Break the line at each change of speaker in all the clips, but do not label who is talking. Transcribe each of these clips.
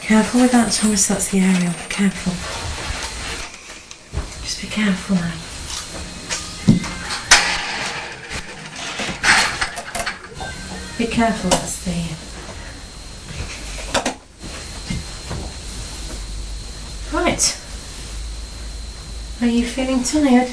Careful with that, Thomas, that's the aerial. Be careful. Just be careful now. Be careful, that's the... Right. Are you feeling tired?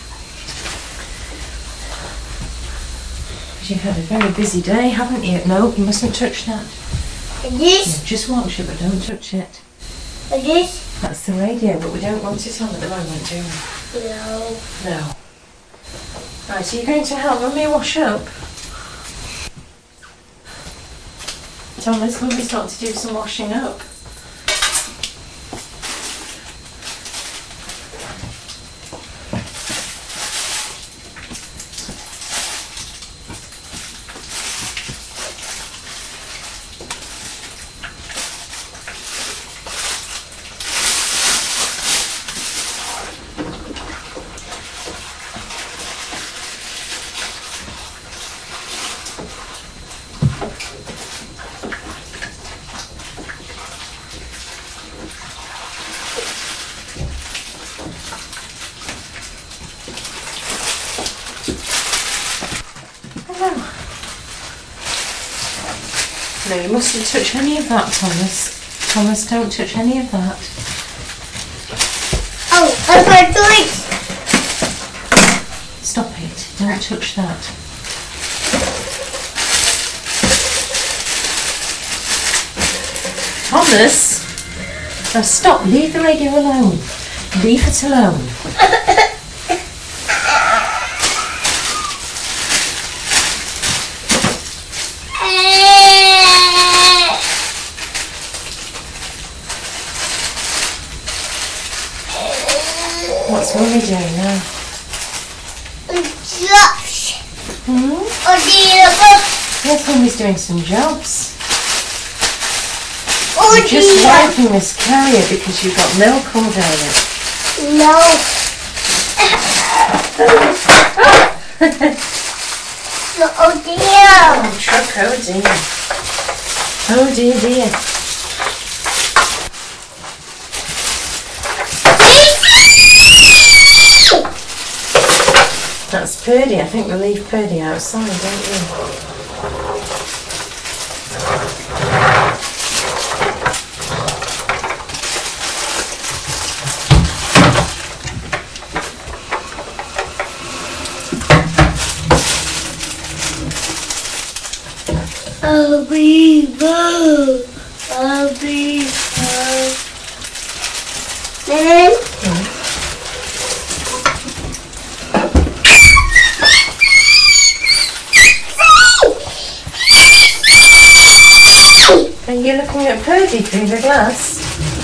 You've had a very busy day, haven't you? No, you mustn't touch that.
This?
Yeah, just watch it, but don't touch it.
This?
That's the radio, but we don't want it on at the moment, do we?
No.
No. Right, so you're going to help Mummy wash up? Thomas, Mummy's got to do some washing up. No, you mustn't touch any of that, Thomas. Thomas, don't touch any of that.
Oh, I'm going to it.
Stop it. Don't touch that. Thomas! Now stop. Leave the radio alone. Leave it alone. What's Mummy doing now?
Jobs.
Hmm? Yes, Mummy's doing some jobs. You're just wiping this carrier because you've got milk all down it.
No. Oh dear.
Oh, truck, oh dear. Oh dear, dear. That's Purdy. I think we'll leave Purdy outside, don't we?
I'll be boo. I'll be boo. Then?
Are you looking at Purdy through the glass?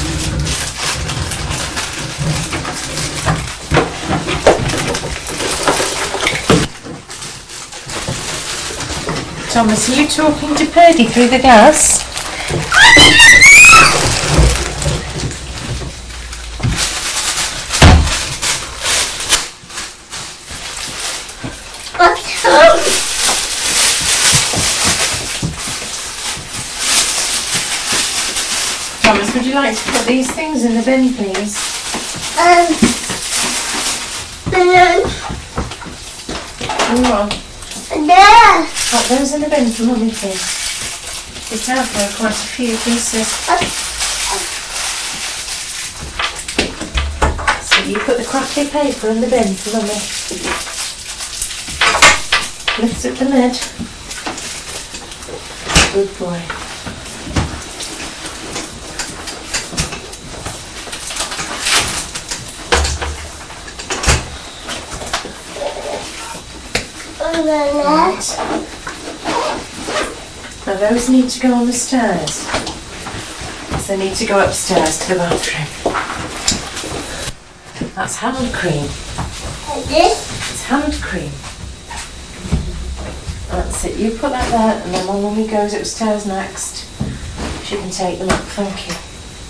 Thomas, are you talking to Purdy through the glass? Thomas, would you like to put these things in the bin, please? Come on.
There.
Put those in the bin for Mummy, please. Be careful, there are quite a few pieces. So you put the crackly paper in the bin for Mummy. Lift up the lid. Good boy. Right. Now those need to go on the stairs. So they need to go upstairs to the bathroom. That's hand cream.
This?
It's hand cream. That's it. You put that there, and then when Mummy goes upstairs next, she can take them up. Thank you.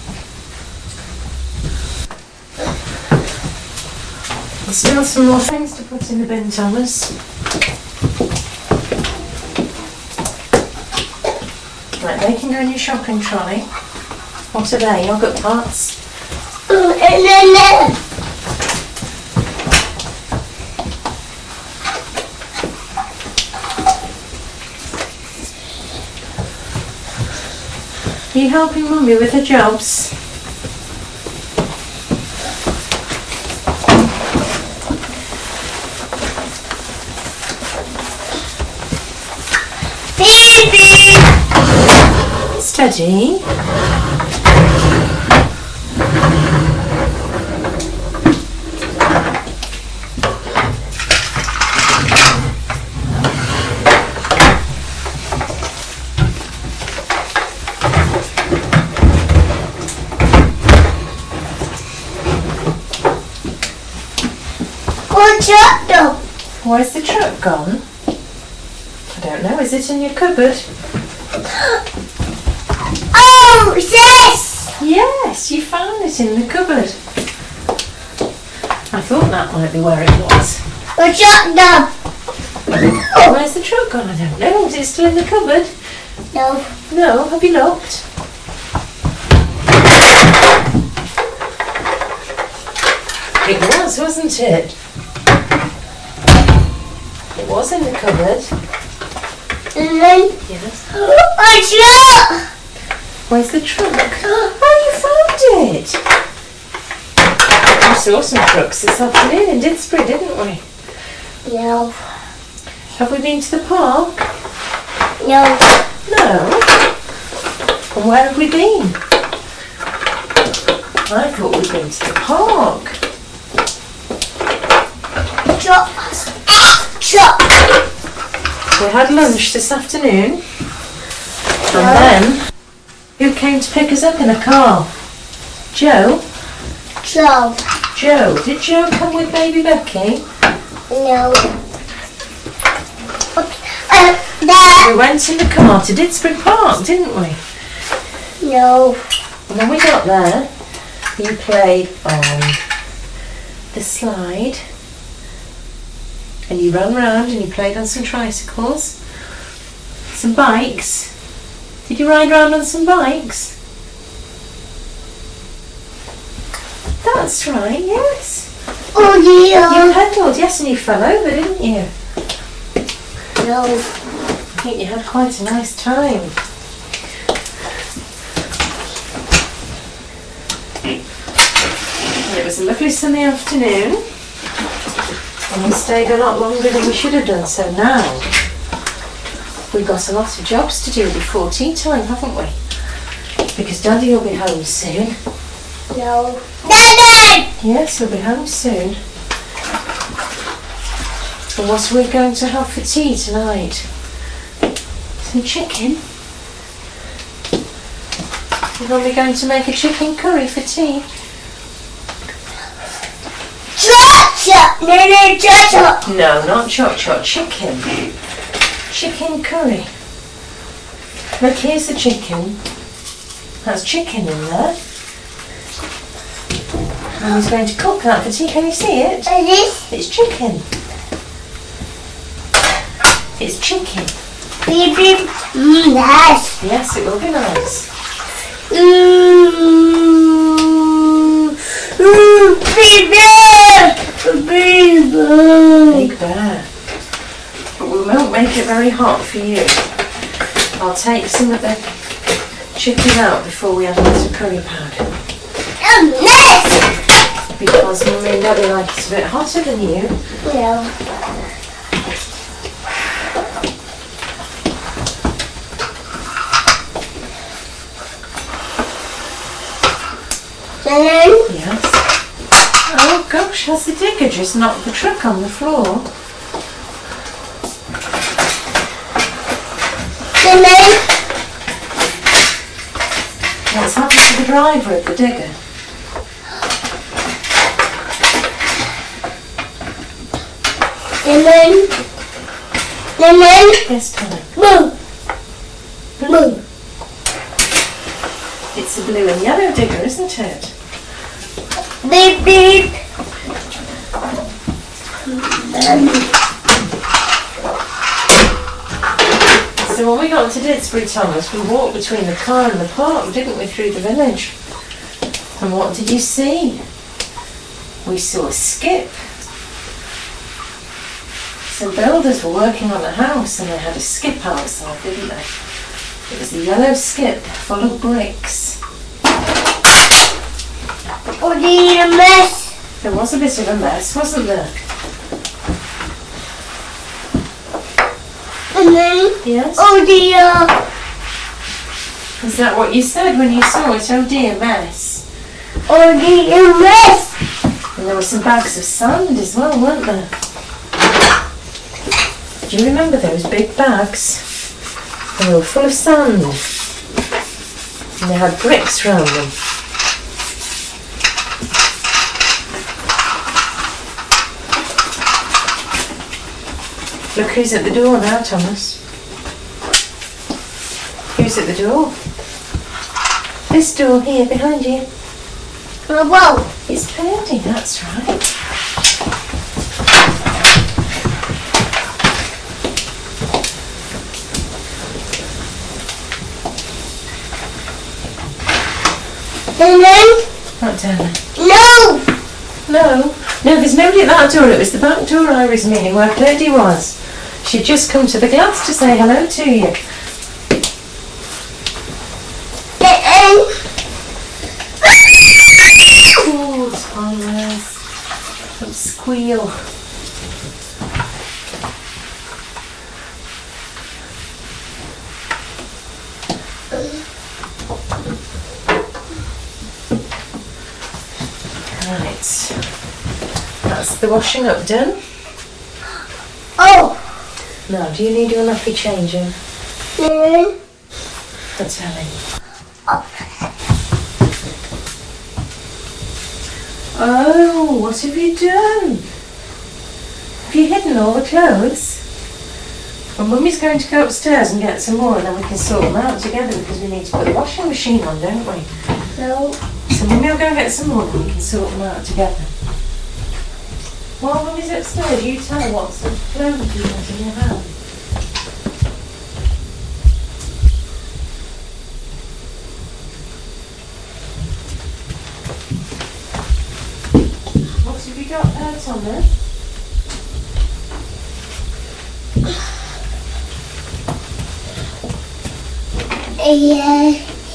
There's still some more things to put in the bin, Thomas. Right, they can go in your shopping trolley. What are they? Yoghurt parts? Are you helping Mummy with her jobs?
Baby!
Steady.
What's up, though?
Where's the truck gone? I don't know. Is it in your cupboard?
Oh, yes!
Yes, you found it in the cupboard. I thought that might be where it was.
What's up, though?
Where's the truck gone? I don't know. Is it still in the cupboard?
No.
No. Have you looked? It was, wasn't it? It was in the cupboard.
And then,
Yes.
what's up?
Where's the truck? Oh, you found it! We saw some trucks this afternoon in Didsbury, didn't we?
No.
Have we been to the park?
No.
No. And where have we been? I thought we'd been to the park.
Chop. Chop.
We had lunch this afternoon. And then, who came to pick us up in a car? Joe?
Chop.
Joe. Did Joe come with baby Becky?
No. Dad.
We went in the car to Didsbury Park, didn't we?
No.
And when we got there, you played on the slide. And you ran round and you played on some tricycles. Some bikes. Did you ride round on some bikes? That's right, yes.
Oh,
You
dear.
pedalled, yes, and you fell over, didn't you?
No.
I think you had quite a nice time. And it was a lovely sunny afternoon. And we stayed a lot longer than we should have done, so now we've got a lot of jobs to do before tea time, haven't we? Because Daddy will be home soon.
No. Dad.
Yes, he'll be home soon. And what are we going to have for tea tonight? Some chicken. Are we going to make a chicken curry for tea?
Chop. No, no, chop.
No, not choc-choc, chicken. Chicken curry. Look, here's the chicken. That's chicken in there. And he's going to cook that for tea. Can you see it?
This.
It's chicken. It's chicken.
Baby. Nice.
Yes, it will be nice.
Baby. Baby.
Big bear. But we won't make it very hot for you. I'll take some of the chicken out before we add a bit of curry powder.
Nice.
Because Mummy and Daddy like it a bit hotter than you.
No.
Yes. Oh gosh, has the digger just knocked the truck on the floor? What's happened to the driver of the digger? Yes, Tony.
Move. Move.
It's a blue and yellow digger, isn't it?
Beep beep.
It's the one we got to Didsbury, Thomas, we walked between the car and the park, didn't we, through the village? And what did you see? We saw a skip. Some builders were working on a house and they had a skip outside, didn't they? It was a yellow skip full of bricks.
Oh dear, a mess.
There was a bit of a mess, wasn't there?
And then,
Yes?
oh dear.
Is that what you said when you saw it? Oh dear, mess.
Oh dear, mess.
And there were some bags of sand as well, weren't there? Do you remember those big bags? They were full of sand. And they had bricks round them. Look who's at the door now, Thomas. Who's at the door? This door here, behind you.
Whoa.
It's Purdy, that's right.
And then,
Not Dana.
no.
No, there's nobody at that door. It was the back door I was meaning, where Purdy was. She'd just come to the glass to say hello to you. Oh, Thomas. Don't squeal. Right. That's the washing up done.
Oh.
Now, do you need your nappy changing?
Then,
The telly. Oh, what have you done? Have you hidden all the clothes? Well, Mummy's going to go upstairs and get some more and then we can sort them out together because we need to put the washing machine on, don't we?
no.
So Mummy will go and get some more and we can sort them out together. While Mummy's upstairs, you tell her what sort of clothes you want in your hand. What have you got there, Thomas?
Yeah.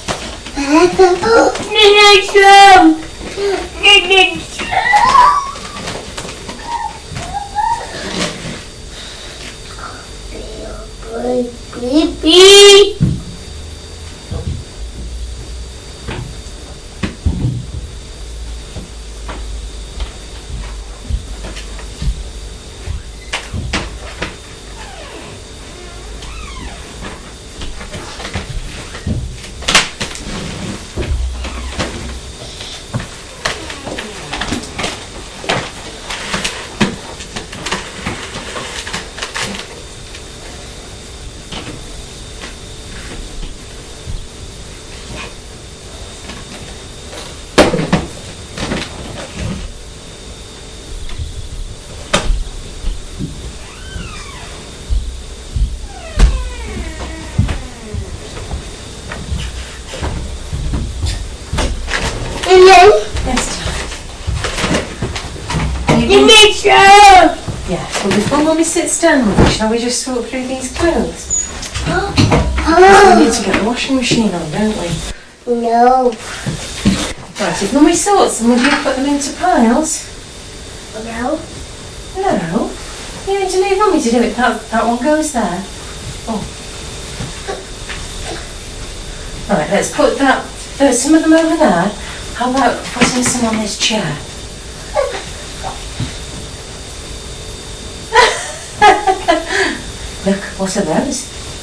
Baby. And then,
Yes, darling.
the mixture.
Yeah, well before Mummy sits down, shall we just sort through these clothes? We need to get the washing machine on, don't we?
No.
Right, if Mummy sorts them, would you put them into piles?
No.
No. You need to leave Mummy to do it. That one goes there. Oh. Right, let's put some of them over there. How about putting some on this chair? Look, what are those?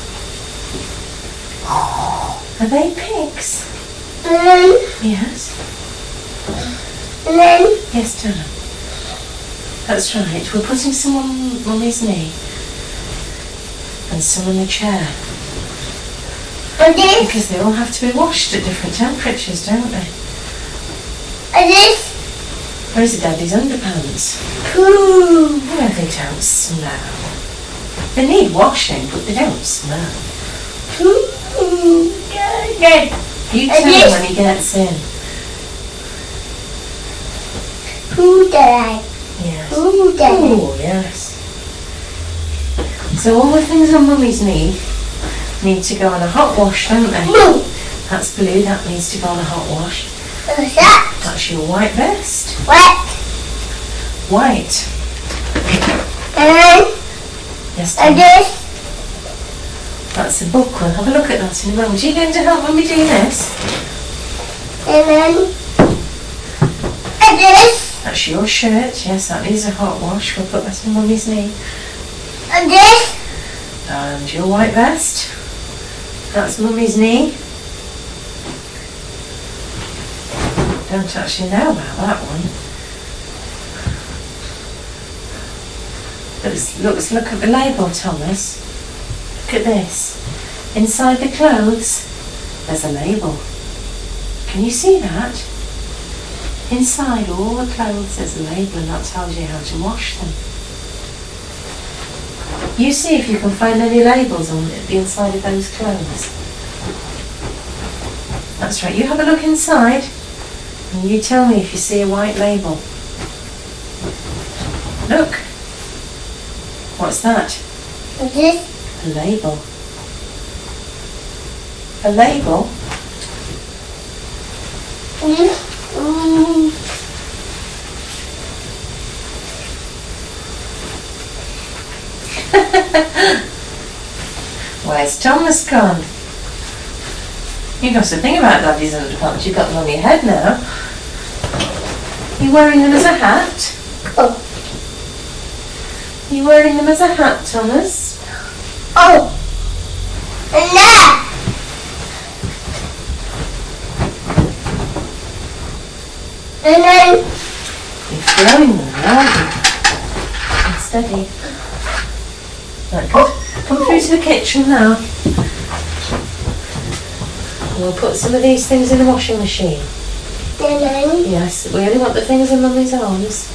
Are they pigs?
And then,
Yes.
and then,
Yes, darling. That's right. We're putting some on Mummy's knee and some on the chair
and this,
because they all have to be washed at different temperatures, don't they?
and this.
Where is it, Daddy's underpants?
Poo.
No, they don't smell. They need washing, but they don't smell. You tell him when he gets in.
Who died?
Yes.
Who died?
Oh, yes. So all the things on Mummy's need to go on a hot wash, don't they?
Blue.
That's blue, that needs to go on a hot wash.
What's that?
That's your white vest.
What?
White.
And
Yes,
and
Tom.
this.
That's a book. We'll have a look at that in a moment. Are you going to help Mummy do this?
And then and this.
That's your shirt. Yes, that needs a hot wash. We'll put that on Mummy's knee.
And this.
And your white vest. That's Mummy's knee. Don't actually know about that one. Look at the label, Thomas. Look at this. Inside the clothes, there's a label. Can you see that? Inside all the clothes, there's a label, and that tells you how to wash them. You see if you can find any labels on the inside of those clothes. That's right. You have a look inside, and you tell me if you see a white label. Look. What's that?
And this.
A label. A label? Where's Thomas gone? You got to think about Daddy's underpants. You've got them on your head now. You wearing them as a hat?
Oh.
You wearing them as a hat, Thomas?
Oh. And that. And then.
You're throwing them, aren't you? Steady. Right, come through to the kitchen now. We'll put some of these things in the washing machine.
And then.
Yes, we only want the things in Mummy's arms.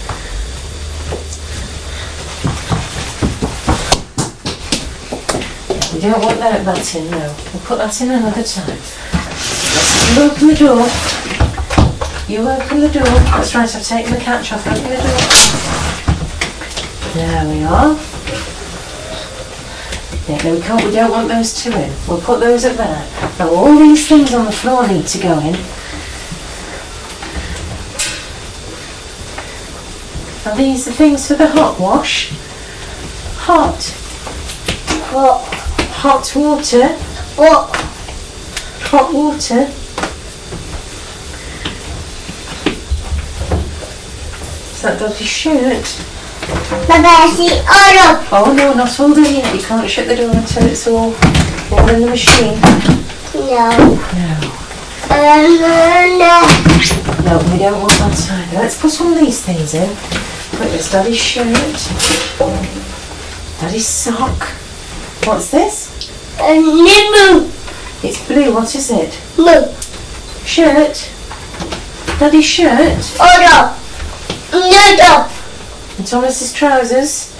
Yeah, we don't want that in now. We'll put that in another time. You open the door. You open the door. That's right, I've taken the catch off. Open the door. There we are. Yeah, no, we don't want those two in. We'll put those up there. Now all these things on the floor need to go in. Are these the things for the hot wash? Hot.
What?
Hot water.
What?
Hot water. Is that Daddy's shirt?
Baba, see all of.
Oh no, not all done yet. You can't shut the door until it's all in the machine.
No.
No.
No.
No, we don't want that either. Let's put all these things in. Put this Daddy's shirt. Daddy's sock. What's this?
Blue.
It's blue. What is it?
Blue.
Shirt. Daddy's shirt.
All of. No.
And Thomas's trousers.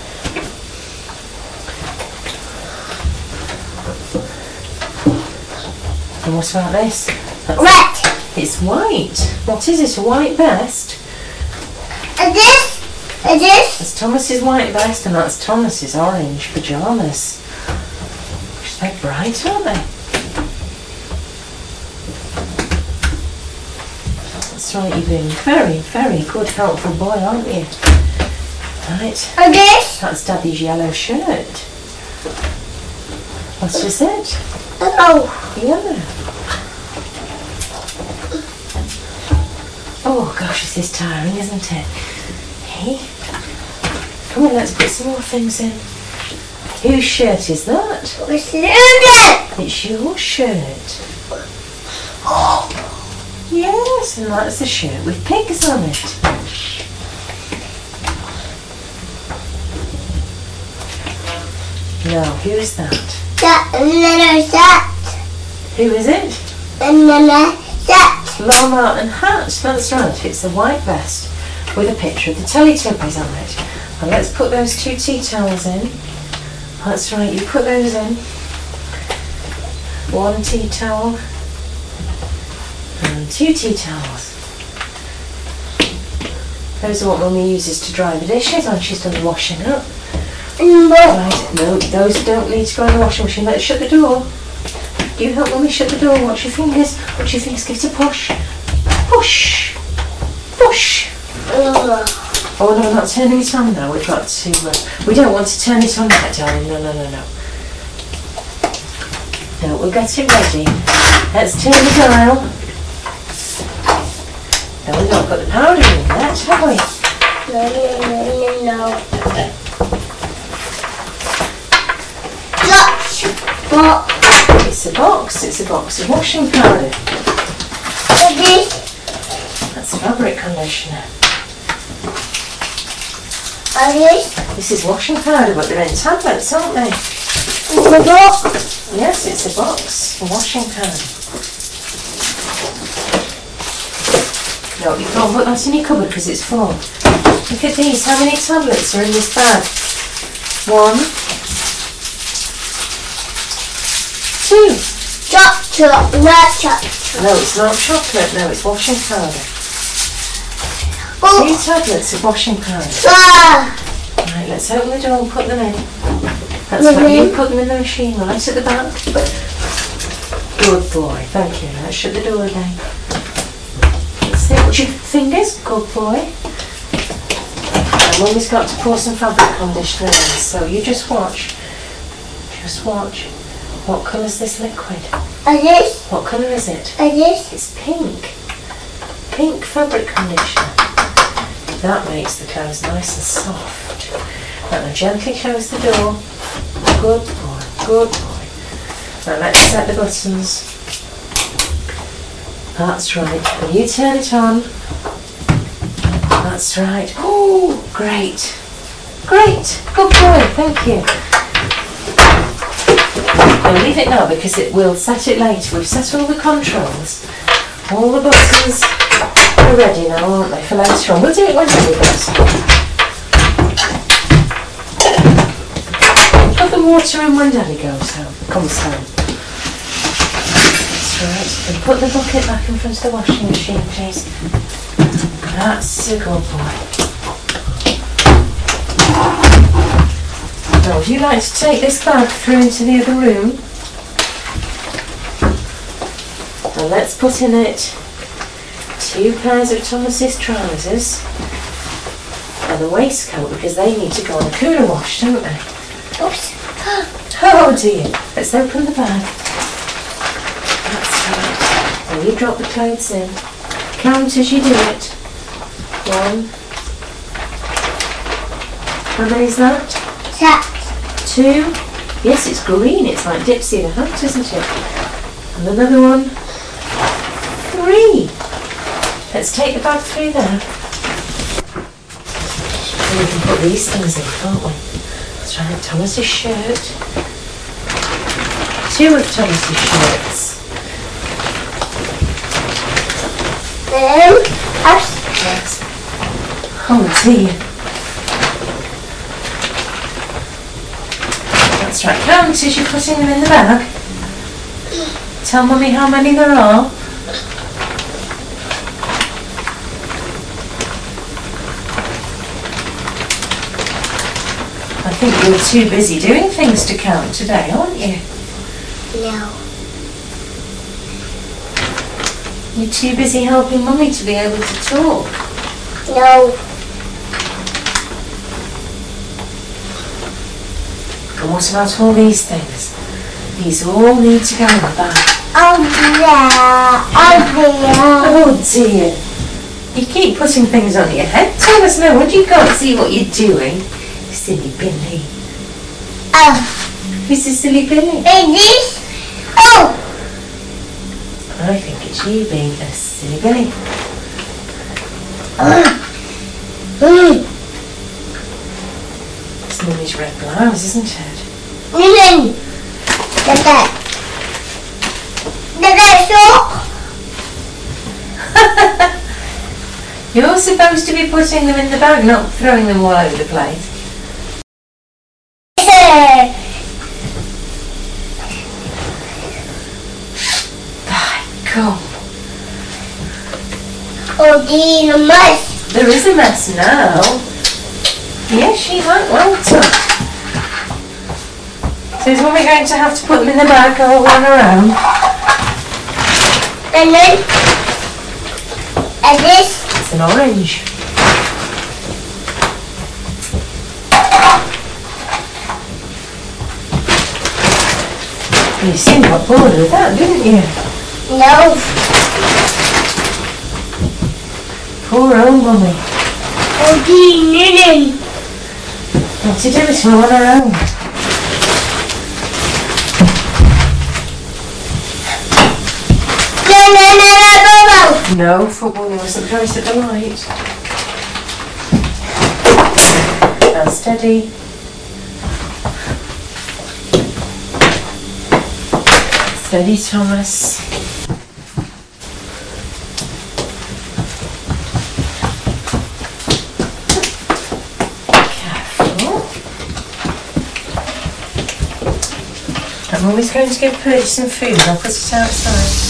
And what about this?
Red.
It's white. What is it? A white vest?
And this. And this.
That's Thomas's white vest, and that's Thomas's orange pyjamas. They're bright, aren't they? That's right, you're being very, very good, helpful boy, aren't you? Right.
And this.
That's Daddy's yellow shirt. What is it?
Oh.
Yellow. Oh gosh, this is tiring, isn't it? Hey, come on, let's put some more things in. Whose shirt is that?
What's that?
It's your shirt. Yes, and that's a shirt with pigs on it. Now, who's that?
That. And then that.
Who is it?
And then that.
Llama and hat. That's right, it's a white vest with a picture of the Teletubbies on it. And let's put those 2 tea towels in. That's right, you put those in. 1 tea towel and 2 tea towels. Those are what Mummy uses to dry the dishes when she's done the washing up. Right, no, those don't need to go in the washing machine. Let's shut the door. You help Mummy shut the door. Watch your fingers. Watch your fingers. Give it a push. Push. Push. Oh no, we're not turning it on now. We've got to. We don't want to turn it on yet, darling. No, no, no, no. No, we'll get it ready. Let's turn the dial. No, we've not got the powder in yet, have we?
No. Box.
It's a box. It's a box of washing powder. That's fabric conditioner. This is washing powder, but they're in tablets, aren't they?
The box.
Yes, it's a box for washing powder. No, you can't put that in your cupboard because it's full. Look at these. How many tablets are in this bag? 1, 2.
Chocolate.
No, it's not chocolate. No, it's washing powder. 2 tablets of washing powder. Right, let's open the door and put them in. That's right, you put them in the machine right at the back. Good boy, thank you. Let's shut the door again. Let's watch your fingers. Good boy. And Mummy's got to pour some fabric conditioner in, so you just watch. Just watch. What colour's this liquid? What colour is it? It's pink. Pink fabric conditioner. That makes the clothes nice and soft. And now gently close the door. Good boy, good boy. Now let's set the buttons. That's right. And you turn it on. That's right. Oh, great. Great. Good boy, thank you. Now leave it now because it will set it later. We've set all the controls. All the buttons are ready now, aren't they, for later on. We'll do it when Daddy goes. Put the water in when Daddy goes home, comes home. That's right. And put the bucket back in front of the washing machine, please. That's a good boy. Now, would you like to take this bag through into the other room? And let's put in it 2 pairs of Thomas's trousers and a waistcoat because they need to go on a cooler wash, don't they?
Oops.
Oh dear. Let's open the bag. That's right. Now you drop the clothes in. Count as you do it. 1. How many is that? 2. Yes, it's green. It's like Dipsy the Hat, isn't it? And another one. 3. Let's take the bag through there. And we can put these things in, can't we? That's right, Thomas's shirt. 2 of Thomas's shirts. Yes. Oh dear. That's right, count as you're putting them in the bag. Tell Mummy how many there are. I think you're too busy doing things to count today, aren't you?
No.
You're too busy helping Mummy to be able to talk.
No.
And what about all these things? These all need to go in the bag.
Oh
dear. You keep putting things on your head. Thomas, no wonder you can't see what you're doing. Silly Billy. Who's the silly Billy? I think it's you being a silly Billy. It's Mummy's red blouse, isn't it? You're supposed to be putting them in the bag, not throwing them all over the place.
a mess.
There is a mess now. Yes, she might well to. So is Mummy going to have to put them in the bag or run around?
And then, and this.
It's an orange. You seemed quite bored with that, didn't you?
No.
Poor old Mummy.
Oh, Nini.
What to do is to run around.
No.
No, football wasn't close at the light. Now steady. Steady, Thomas. Careful. I'm always going to give Purdy some food. I'll put it outside.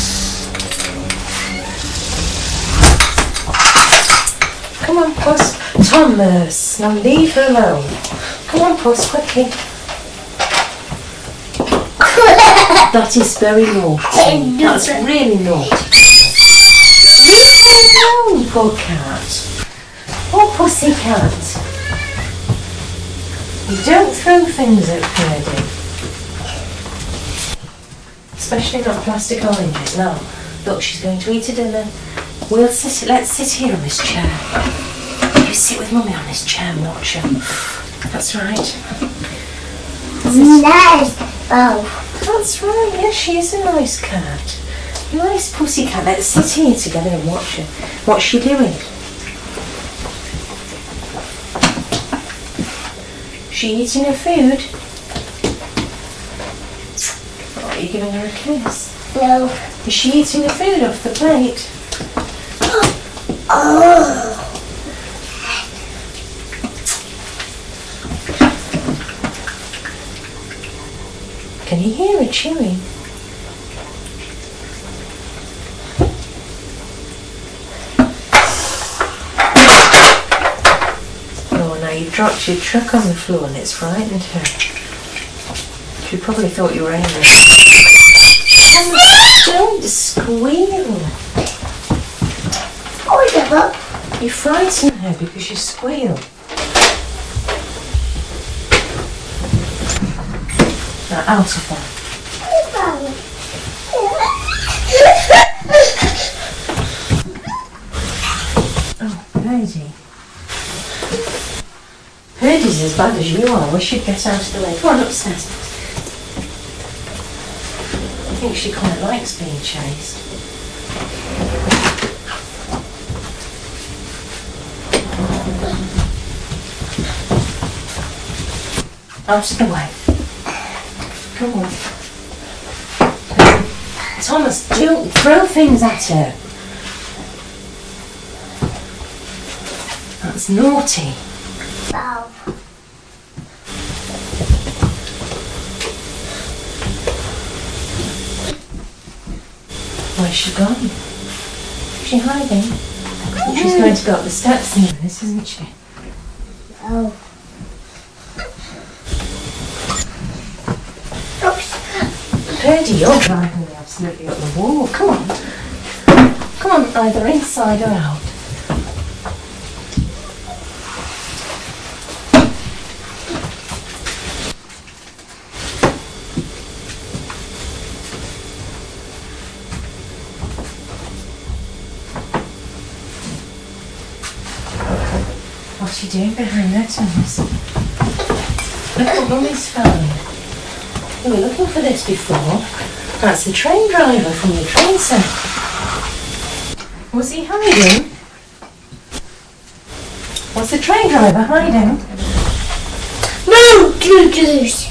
Come on, Puss. Thomas, now leave her alone. Come on, Puss, quickly. That is very naughty. That's really naughty. Leave her alone, poor cat. Poor pussy cat. You don't throw things at Purdy. Especially not plastic oranges. Now, look, she's going to eat her dinner. Let's sit here on this chair. You sit with Mummy on this chair and watch her. That's right.
Nice. Oh.
That's right, yes, she is a nice cat. Nice pussy cat. Let's sit here together and watch her. What's she doing? She eating her food? Oh, are you giving her a kiss?
No.
Is she eating her food off the plate?
Oh.
Can you hear her chewing? Oh, now you've dropped your truck on the floor and it's frightened her. She probably thought you were angry. Don't squeal.
Oh,
You frighten her because you squeal. Now, out of there. Oh, Purdy. Purdy's as bad as you are. We should get out of the way. Come on, upstairs. I think she quite likes being chased. Out of the way. Come on. Thomas, don't throw things at her. That's naughty.
oh.
Where's she gone? Is she hiding? I think she's going to go up the steps in this, isn't she?
Oh.
Purdy, you're driving me absolutely up the wall. Come on. Come on, either inside or out. What's she doing behind there, Thomas? Look what Mummy's found. We were looking for this before. That's the train driver from the train set. Was he hiding? Was the train driver hiding?
No, Goose.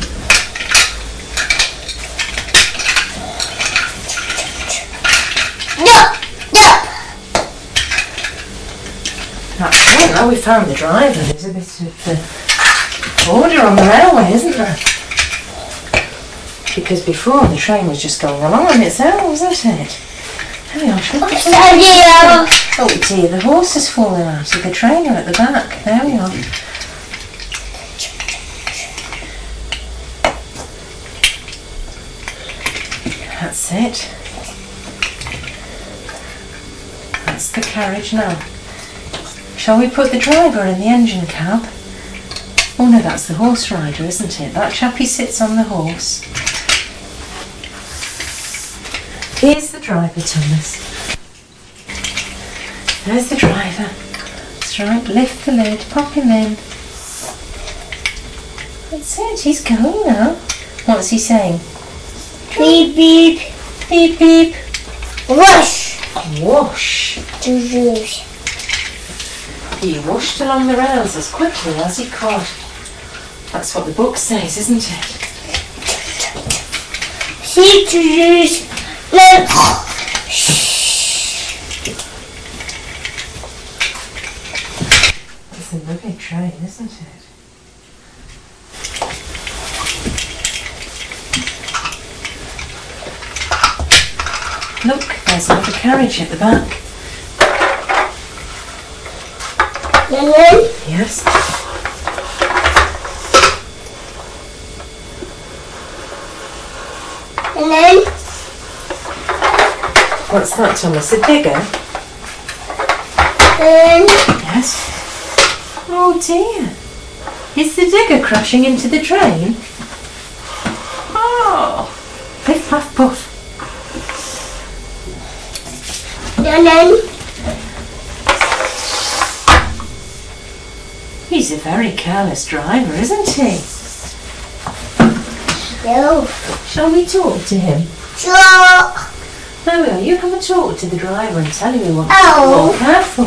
No.
That's right, now we found the driver. There's a bit of order on the railway, isn't there? Because before the train was just going along on its own, wasn't it? Hang on, shall we put
Idea.
Oh dear, the horse has fallen out of the trailer at the back. There we are. That's it. That's the carriage now. Shall we put the driver in the engine cab? Oh no, that's the horse rider, isn't it? That chappie sits on the horse. Here's the driver, Thomas. There's the driver. That's right, lift the lid, pop him in. That's it, he's going now. What's he saying?
Beep beep.
Beep beep.
Rush.
Whoosh.
Juice.
He whooshed along the rails as quickly as he could. That's what the book says, isn't it?
See juice.
It's a lovely train, isn't it? Look, there's another carriage at the back. Yes.
And then
What's that, Thomas? A digger? Yes. Oh dear. Is the digger crashing into the train? Oh. Piff paff puff.
and then
He's a very careless driver, isn't he?
no.
Shall we talk to him?
Sure.
There we are. You come and talk to the driver and tell him we want to
Oh.
be more careful.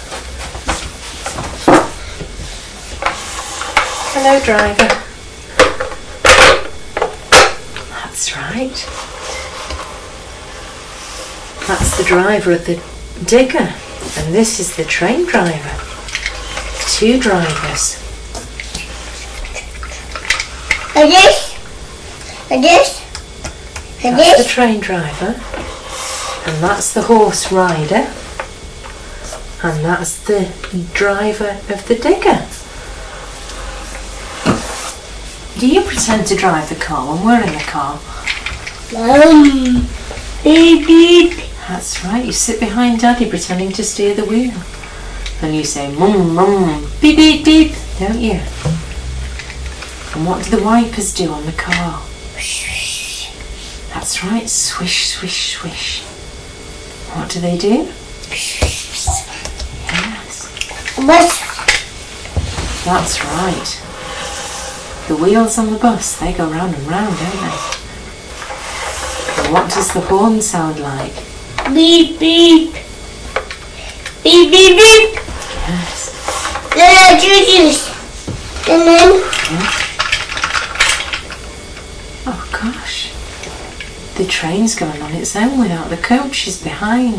Hello, driver. That's right. That's the driver of the digger, and this is the train driver. Two drivers.
And this. And this. And
That's the
this.
train driver, and that's the horse rider, and that's the driver of the digger. Do you pretend to drive the car when we're in the car?
Beep beep.
That's right, you sit behind Daddy pretending to steer the wheel. And you say, mum, mum, beep, beep, beep, don't you? And what do the wipers do on the car? That's right, swish, swish, swish. What do they do? Yes,
Bus.
that's right. The wheels on the bus, they go round and round, don't they? And what does the horn sound like?
Beep beep. Beep beep beep.
Yes.
Then juices. And then
Oh gosh. The train's going on its own without the coaches behind.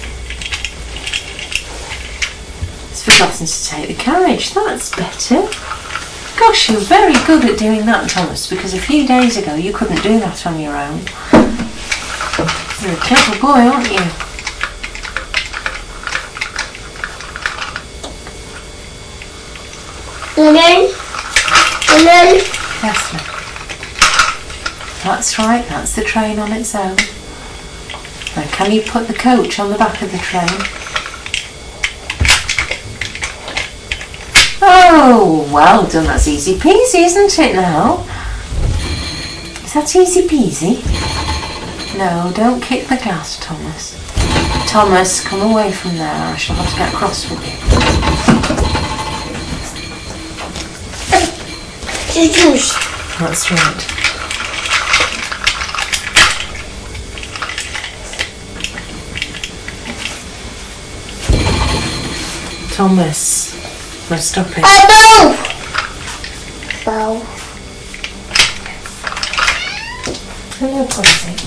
It's forgotten to take the carriage. That's better. Gosh, you're very good at doing that, Thomas, because a few days ago you couldn't do that on your own. You're a clever boy, aren't you?
and then
Yes, ma'am. That's right, that's the train on its own. Now, can you put the coach on the back of the train? Oh, well done, that's easy peasy, isn't it now? Is that easy peasy? No, don't kick the gas, Thomas. Thomas, come away from there, I shall have to get cross with you.
juice.
That's right. Thomas, now stop it.
A bow. Bow.
Hello, Pussy.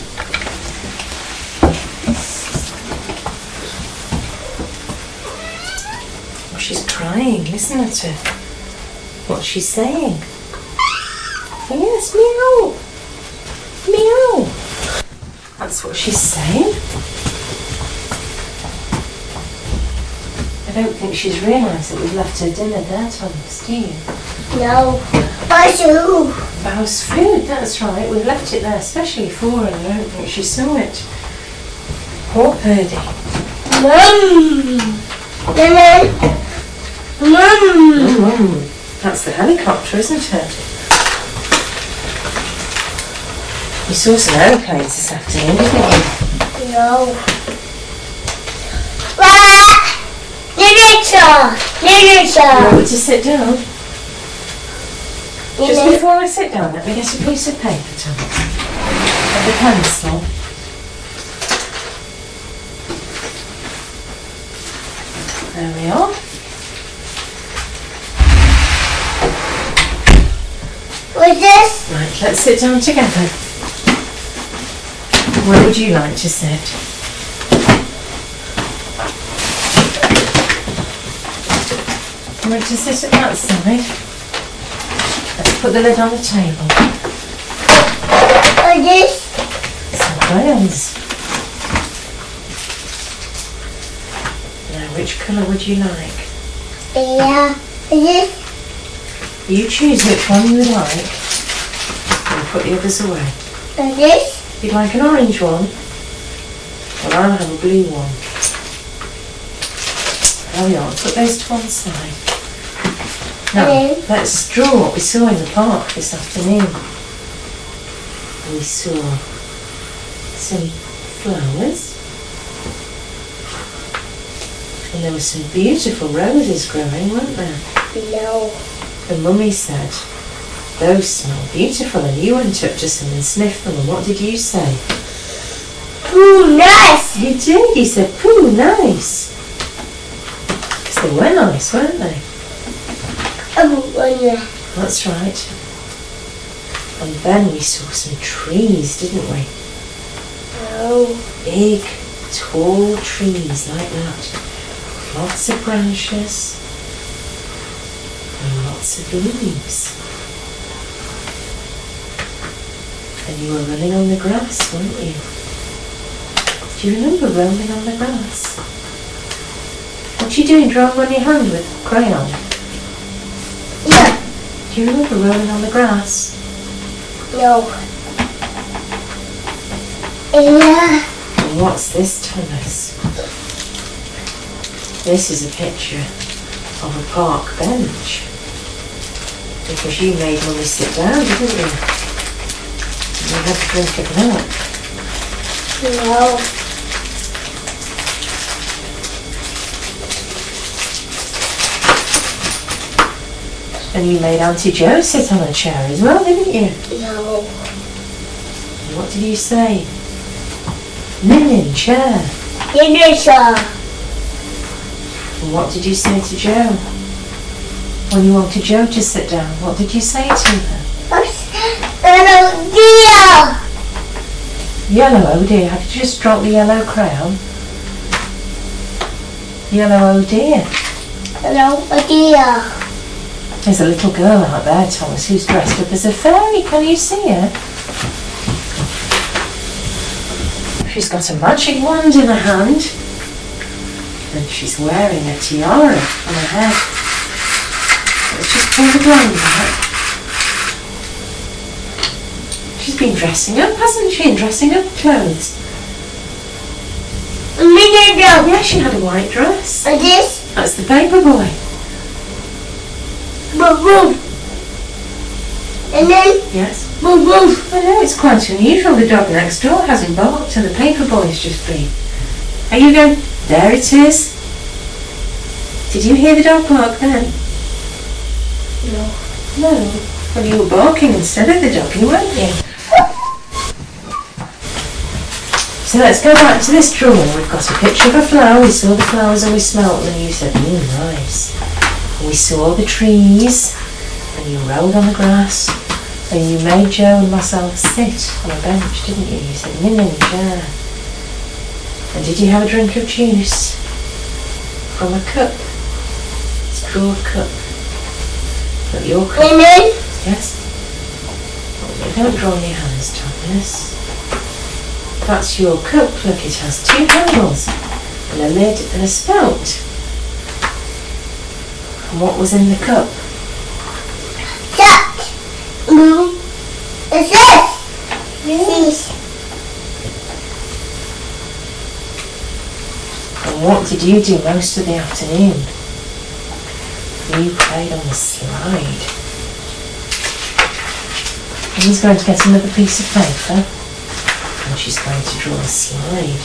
Oh, she's crying, listen at her. What's she saying? Yes, meow. Meow. That's what she's saying. don't think she's realised that we've left her dinner there, Thomas, do you?
No. What's you?
Bow's food, that's right. We've left it there especially for her, and I don't think she saw it. Poor Purdy.
Mum. Mum.
That's the helicopter, isn't it? You saw some aeroplanes this afternoon, didn't you?
No. Literature.
Want to sit down? Just before I sit down, let me get a piece of paper, Thomas. And a pencil. There we are.
What's this?
Right, let's sit down together. Where would you like to sit? You want to sit at that side? Let's put the lid on the table.
What's this?
Some crayons. Now, which colour would you like?
Yeah. What's this?
You choose which one you would like and put the others away.
What's this?
You'd like an orange one? Well, I'll have a blue one. There we are, put those to one side. Now, let's draw what we saw in the park this afternoon. We saw some flowers, and there were some beautiful roses growing, weren't there?
No.
And Mummy said, those smell beautiful, and you went up to some and sniffed them, and what did you say?
Ooh, nice.
You did, you said, pooh, nice. Because they were nice, weren't they?
Oh, yeah.
That's right. And then we saw some trees, didn't we?
No.
Big, tall trees like that. Lots of branches and lots of leaves. And you were running on the grass, weren't you? Do you remember rolling on the grass? What are you doing, drawing on your hand with crayon?
Yeah.
Do you remember rolling on the grass?
No. Yeah.
And what's this, Thomas? This is a picture of a park bench. Because you made Mummy sit down, didn't you? And you had to drink of milk.
No.
And you made Auntie Jo sit on a chair as well, didn't you?
No.
And what did you say? Linen chair.
Literature.
And what did you say to Jo? When you wanted Jo to sit down, what did you say to her?
Little deer.
Yellow, oh dear, have you just dropped the yellow crayon? Yellow, oh dear.
Little deer.
There's a little girl out there, Thomas, who's dressed up as a fairy. Can you see her? She's got a magic wand in her hand. And she's wearing a tiara on her head. Let's just pull the blind back. She's been dressing up, hasn't she? And dressing up clothes. Yeah, she had a white dress.
What's this?
That's the paper boy.
Woof woof. And then
Yes.
woof woof.
I know, it's quite unusual. The dog next door hasn't barked and the paper boy's just been. Are you going? There it is. Did you hear the dog bark then?
No.
No. Well, you were barking instead of the doggy, weren't you? So let's go back to this drawer. We've got a picture of a flower. We saw the flowers and we smelt them and you said, nice. And we saw the trees and you rolled on the grass and you made Jo and myself sit on a bench, didn't you? You said, linen chair. And did you have a drink of juice from a cup? Straw cup. But your cup.
Linen.
Yes. Don't draw on your hands, Thomas. That's your cup. Look, it has two handles and a lid and a spout. And what was in the cup?
That. Is this? This.
And what did you do most of the afternoon? You played on the slide. He's going to get another piece of paper and she's going to draw a slide.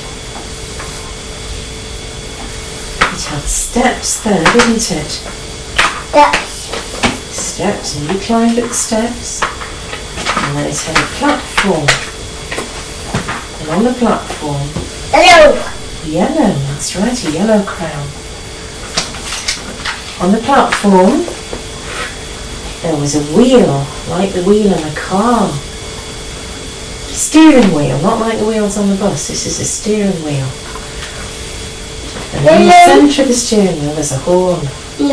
It had steps there, didn't it? Steps, and you climbed up the steps. And then it had a platform. And on the platform... Yellow, that's right, a yellow crown. On the platform, there was a wheel, like the wheel in a car. Steering wheel, not like the wheels on the bus. This is a steering wheel. And in the centre of the steering wheel there's a horn.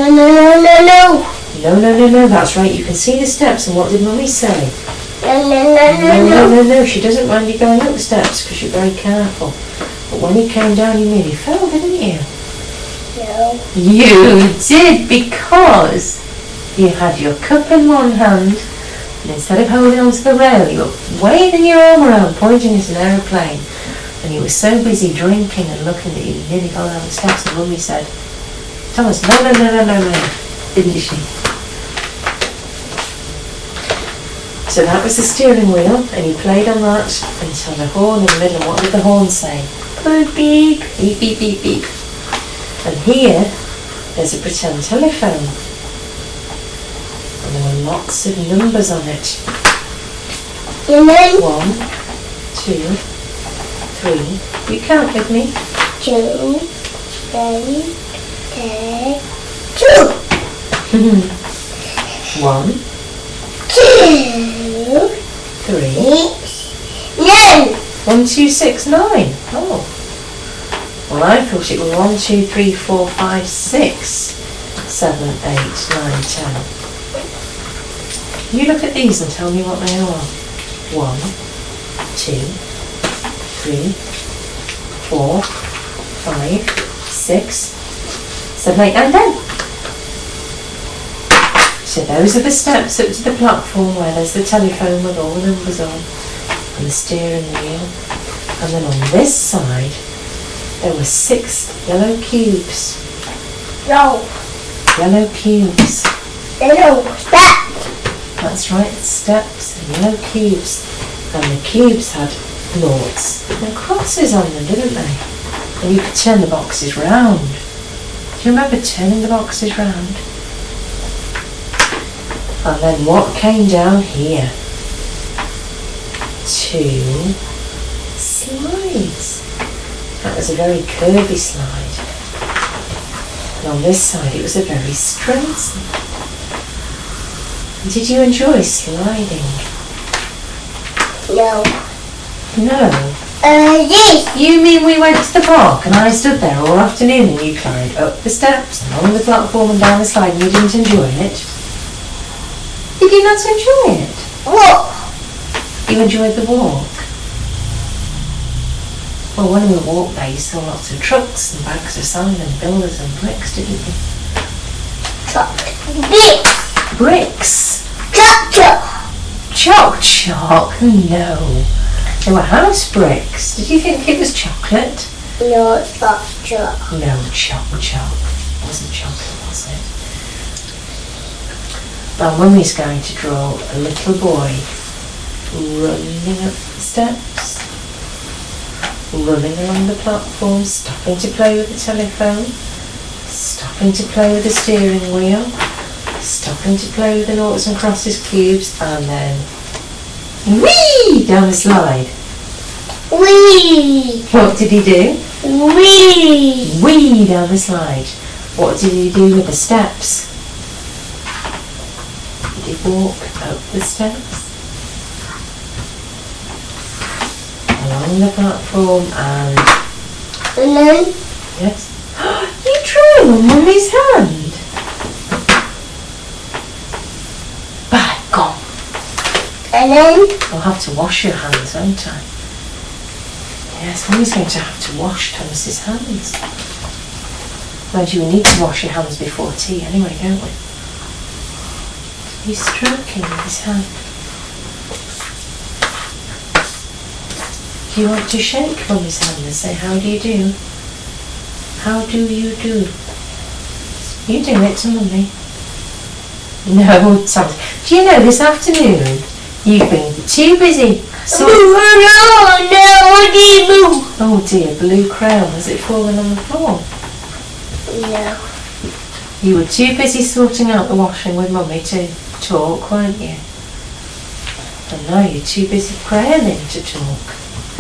No, that's right. You can see the steps, and what did Mummy say? No, she doesn't mind you going up the steps because you're very careful. But when you came down you nearly fell, didn't you?
No.
You did, because you had your cup in one hand, and instead of holding onto the rail, you were waving your arm around, pointing at an aeroplane, and you were so busy drinking and looking that you nearly fell down the steps, and Mummy said, Thomas, no, didn't she? So that was the steering wheel, and you played on that until the horn in the middle. What did the horn say? Beep, beep, beep, beep, beep, beep. And here, there's a pretend telephone. And there were lots of numbers on it. 1, 2, 3. You count with me.
2, 3, 2.
1,
2,
3,
9.
1, 2, 6, 9. Oh. Well, I thought it was 1, 2, 3, 4, 5, 6, 7, 8, 9, 10. You look at these and tell me what they are. 1, 2, 3, 4, 5, 6, 7, 8, 9, 10. So those are the steps up to the platform where there's the telephone with all the numbers on and the steering wheel. And then on this side there were 6 yellow cubes.
No.
Yellow cubes.
Yellow step.
That's right, steps and yellow cubes. And the cubes had noughts and crosses on them, didn't they? And you could turn the boxes round. Do you remember turning the boxes round? And then what came down here? 2 slides. That was a very curvy slide. And on this side it was a very straight slide. Did you enjoy sliding?
No.
No.
This.
You mean we went to the park and I stood there all afternoon and you climbed up the steps and along the platform and down the slide and you didn't enjoy it? Did you not enjoy it?
Walk.
You enjoyed the walk? Well, when we walked there you saw lots of trucks and bags of sand and builders and bricks, didn't you?
This.
Bricks?
Chocolate.
Choc? No. They were house bricks. Did you think it was chocolate?
No, it's not chocolate.
No, choc. It wasn't chocolate, was it? Now Mummy's going to draw a little boy running up the steps, running along the platform, stopping to play with the telephone, stopping to play with the steering wheel, stopping to play with the noughts and crosses cubes, and then whee down the slide.
Wee.
What did he do?
Wee.
Whee down the slide. What did he do with the steps? Did he walk up the steps? Along the platform and
then?
yes. You drew on Mummy's hand. By God.
And then?
I'll have to wash your hands, won't I? Yes, Mummy's going to have to wash Thomas's hands. Mind you, we need to wash your hands before tea anyway, don't we? He's stroking with his hand. Do you want to shake Mummy's hand and say, how do you do? How do you do? You do it to Mummy. No, Tom. Do you know, this afternoon, you've been too busy. Oh dear, blue crayon. Has it fallen on the floor?
No.
You were too busy sorting out the washing with Mummy to talk, weren't you? And now you're too busy crayoning to talk.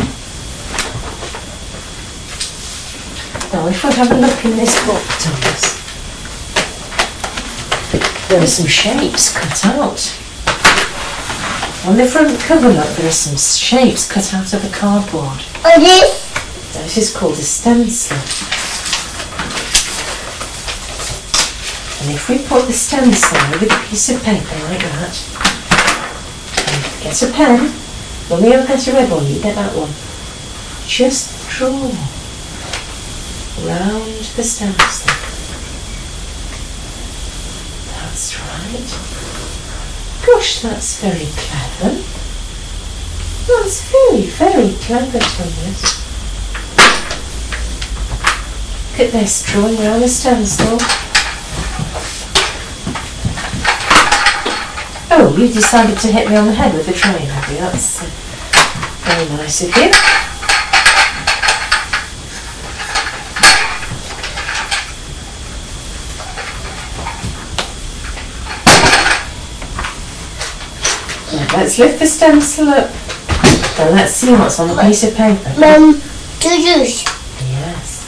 Now if we have a look in this book, Thomas, there are some shapes cut out. On the front cover, look, there are some shapes cut out of the cardboard.
What is?
This is called a stencil. And if we put the stencil with a piece of paper like that, and get a pen, Mummy will get a red one, you get that one. Just draw round the stencil. That's right. Gosh, that's very clever. That's very, very clever, Thomas. Look at this, drawing around the stencil. Oh, you decided to hit me on the head with the train, have you? That's very nice of you. Let's lift the stencil up. Now let's see what's on the piece of paper.
Mum, juice.
Yes.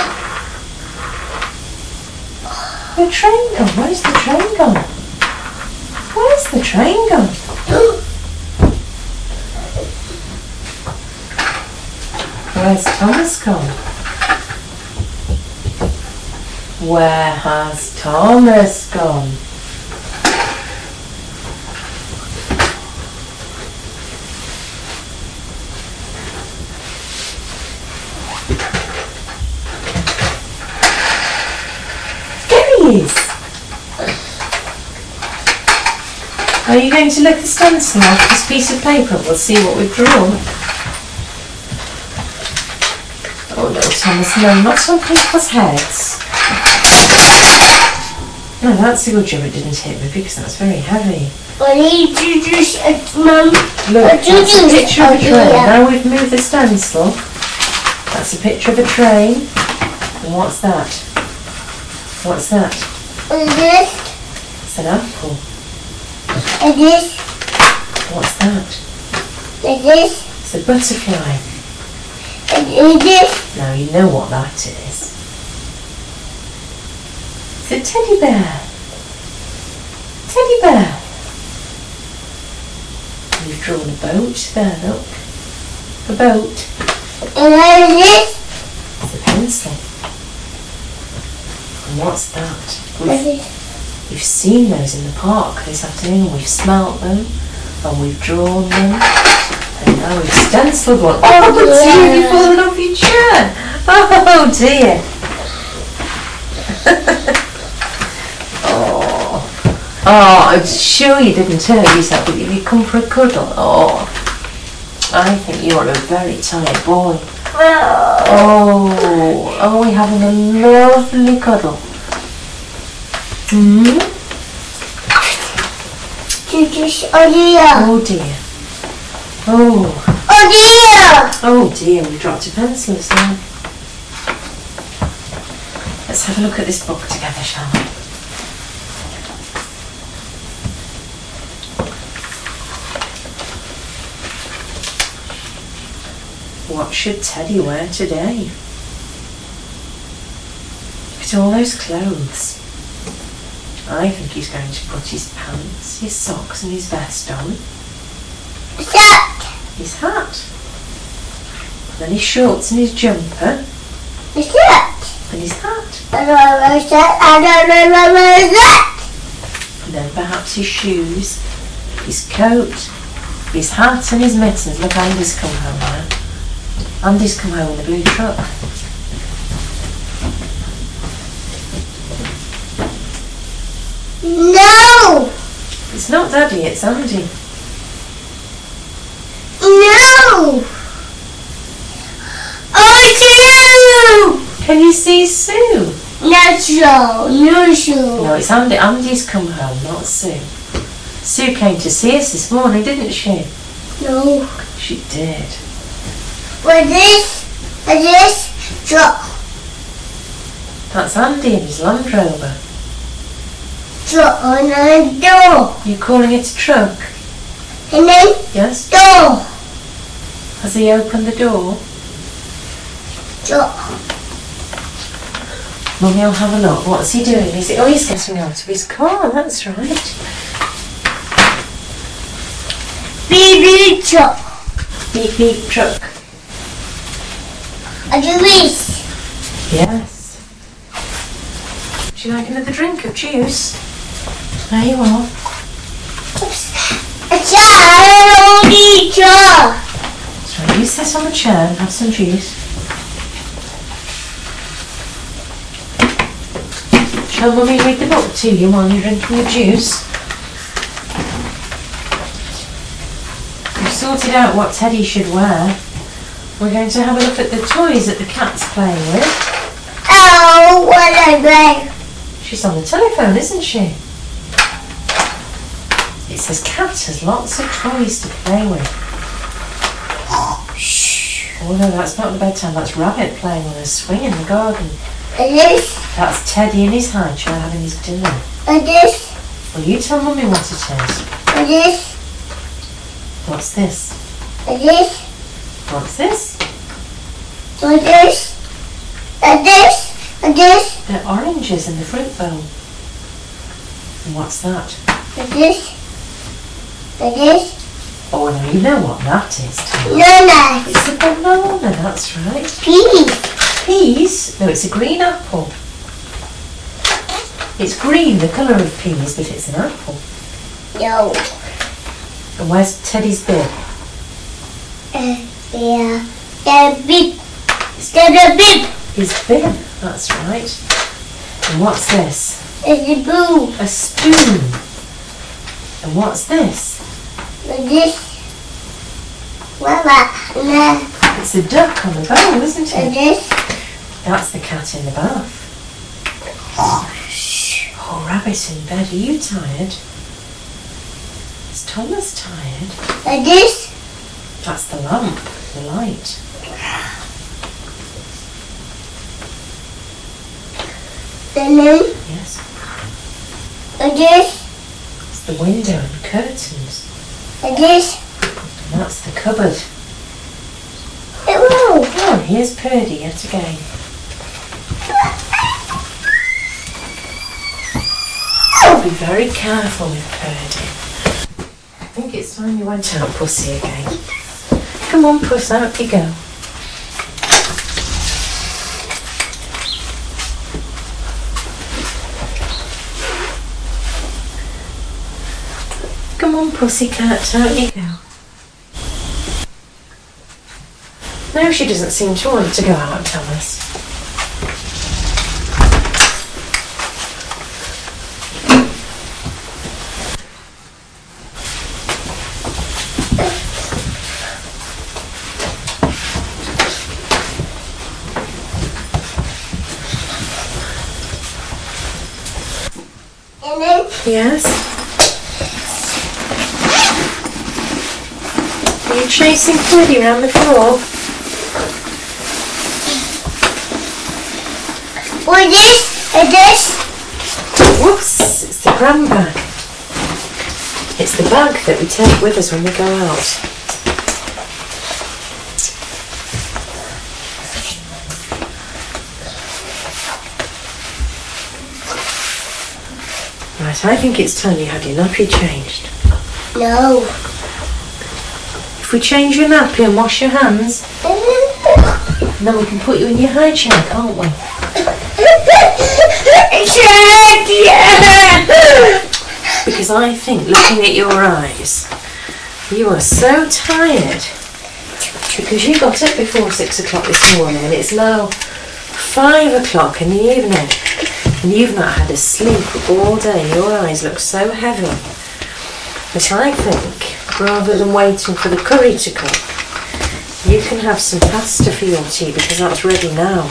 The train gone. Where's the train gone? Where's the train gone? Where's Thomas gone? Where has Thomas gone? Are you going to lick the stencil off this piece of paper? We'll see what we've drawn. Oh no, Thomas, no, not on people's heads. No, that's a good job it didn't hit me because that's very heavy.
I need juice, Mum.
Look, that's a picture of a train. Now we've moved the stencil. That's a picture of a train. And what's that? What's that?
What is this?
It's an apple.
What is this?
What's that?
What is this?
It's a butterfly.
What is this?
Now you know what that is. It's a teddy bear. Teddy bear. You've drawn a boat there, look. A boat.
And what is this?
It's a pencil. And what's that?
What is this?
We've seen those in the park this afternoon. We've smelt them and we've drawn them. And now we've stenciled one. Oh dear, you've fallen off your chair. Oh dear. Oh, I'm sure you didn't hurt yourself, but you come for a cuddle. Oh, I think you're a very tired boy. Oh, are we having a lovely cuddle? Hmm?
Juice, oh dear.
Oh dear. Oh.
Oh dear.
Oh dear, we dropped a pencil as well. Let's have a look at this book together, shall we? What should Teddy wear today? Look at all those clothes. I think he's going to put his pants, his socks and his vest on.
Hat.
His hat. And then his shorts and his jumper.
His hat.
And his hat.
I don't know where's that. I don't know where's that.
And then perhaps his shoes, his coat, his hat and his mittens. Look, Andy's come home now. Andy's come home in the blue truck.
No!
It's not Daddy, it's Andy.
No! Oh, Sue!
Can you see Sue?
Not so. No, Sue.
No, it's Andy. Andy's come home, not Sue. Sue came to see us this morning, didn't she?
No.
She did.
But this truck.
That's Andy in his Land Rover.
Truck on the door.
You calling it a truck?
And then
Yes?
door.
Has he opened the door?
Truck.
Mummy, I'll have a look. What's he doing? He's getting out of his car, that's right.
Beep beep truck.
Beep beep truck.
I do this.
Yes. Would you like another drink of juice? There you are.
A child teacher.
That's right, you sit on the chair and have some juice. Shall Mummy read the book to you while you're drinking your juice? We've sorted out what Teddy should wear. We're going to have a look at the toys that the cat's playing with.
Oh, what a bag.
She's on the telephone, isn't she? It says Cat has lots of toys to play with. Shh. Oh no, that's not the bedtime, that's Rabbit playing on a swing in the garden.
And this.
That's Teddy in his high chair having his dinner.
And this.
Well, you tell Mummy what it is.
And this.
What's this?
And this.
What's this?
And this. And this. And this.
They're oranges in the fruit bowl. And what's that?
And this. And this.
Oh, no, you know what that is, Teddy.
No.
It's a banana, that's right.
Peas.
Peas? No, it's a green apple. It's green, the colour of peas, but it's an apple.
No.
And where's Teddy's bib?
Yeah. The bib. The bib.
His bib, that's right. And what's this?
It's a boo.
A spoon. And what's this?
And this. Mama. And
It's a duck on the bowl, isn't it?
this.
That's the cat in the bath. Oh, Rabbit in bed, are you tired? Is Thomas tired?
And this.
That's the lamp, the light.
And then.
Yes.
And this.
It's the window and curtains.
And this.
And that's the cupboard.
Oh.
Oh, and here's Purdy yet again. Be very careful with Purdy. I think it's time you went out, Pussy, again. Come on, Puss, out you go. Come on, Pussycat, out you go. No, she doesn't seem to want to go out, Thomas.
And then.
Yes? Are you chasing Purdy around the floor?
With this. And this.
Whoops, it's the pram bag. It's the bag that we take with us when we go out. Right, I think it's time you had your nappy changed.
No.
If we change your nappy and wash your hands, then we can put you in your high chair, can't we? Because I think, looking at your eyes, you are so tired. Because you got up before 6 o'clock this morning and it's now 5 o'clock in the evening. And you've not had a sleep all day. Your eyes look so heavy. But I think, rather than waiting for the curry to cook, you can have some pasta for your tea because that's ready now.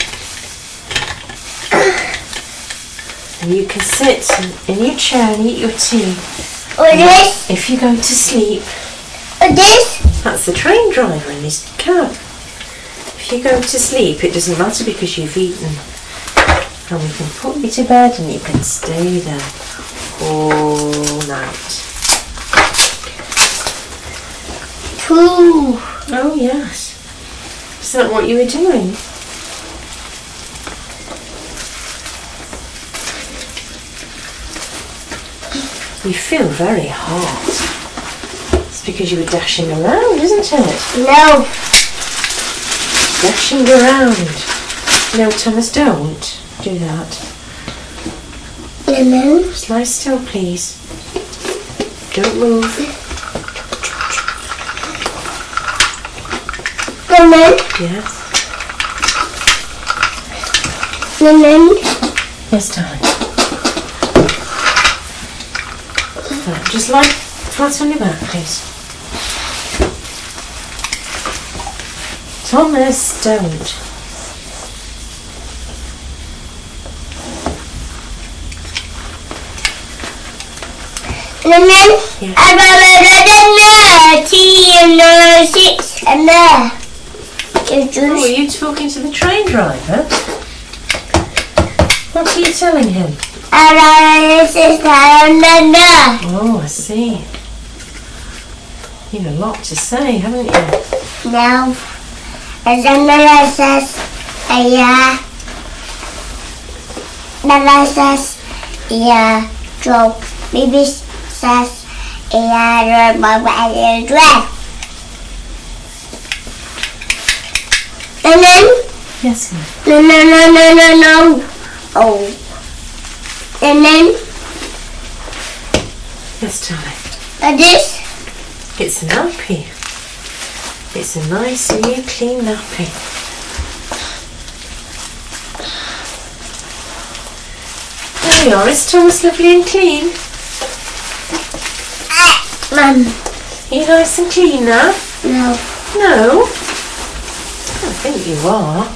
And you can sit in your chair and eat your tea.
Or this.
If you go to sleep.
Or this.
That's the train driver in his cab. If you go to sleep, it doesn't matter because you've eaten. And we can put you to bed and you can stay there all night.
Two.
Oh yes. Is that what you were doing? You feel very hot. It's because you were dashing around, isn't it?
No.
Dashing around. No, Thomas, don't do that.
Lemon.
Just lie still, please. Don't move.
Lemon.
Yes.
Lemon.
Yes, darling. Right, just lie flat on your back, please. Thomas, don't.
Lemon.
Yeah.
Tea and 6 and there.
Oh, are you talking to the train driver? What are you telling him? Oh, I see. You've a lot to say, haven't you?
No. Nana says, Nana says, Joe. Baby says, my dress. And then,
Yes, ma'am.
no. Oh. And then,
Yes, darling.
this.
It's a nappy. It's a nice new clean nappy. There we are. Is Thomas lovely and clean?
Mum.
Are you nice and clean now?
No.
No? I think you are.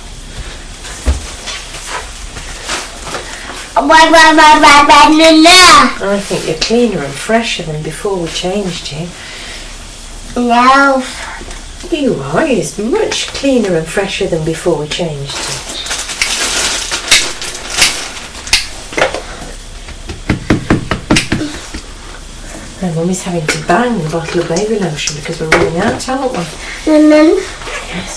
I think you're cleaner and fresher than before we changed you.
No.
You are. You're much cleaner and fresher than before we changed you. And Mummy's having to bang the bottle of baby lotion because we're running out, aren't we?
And then,
Yes.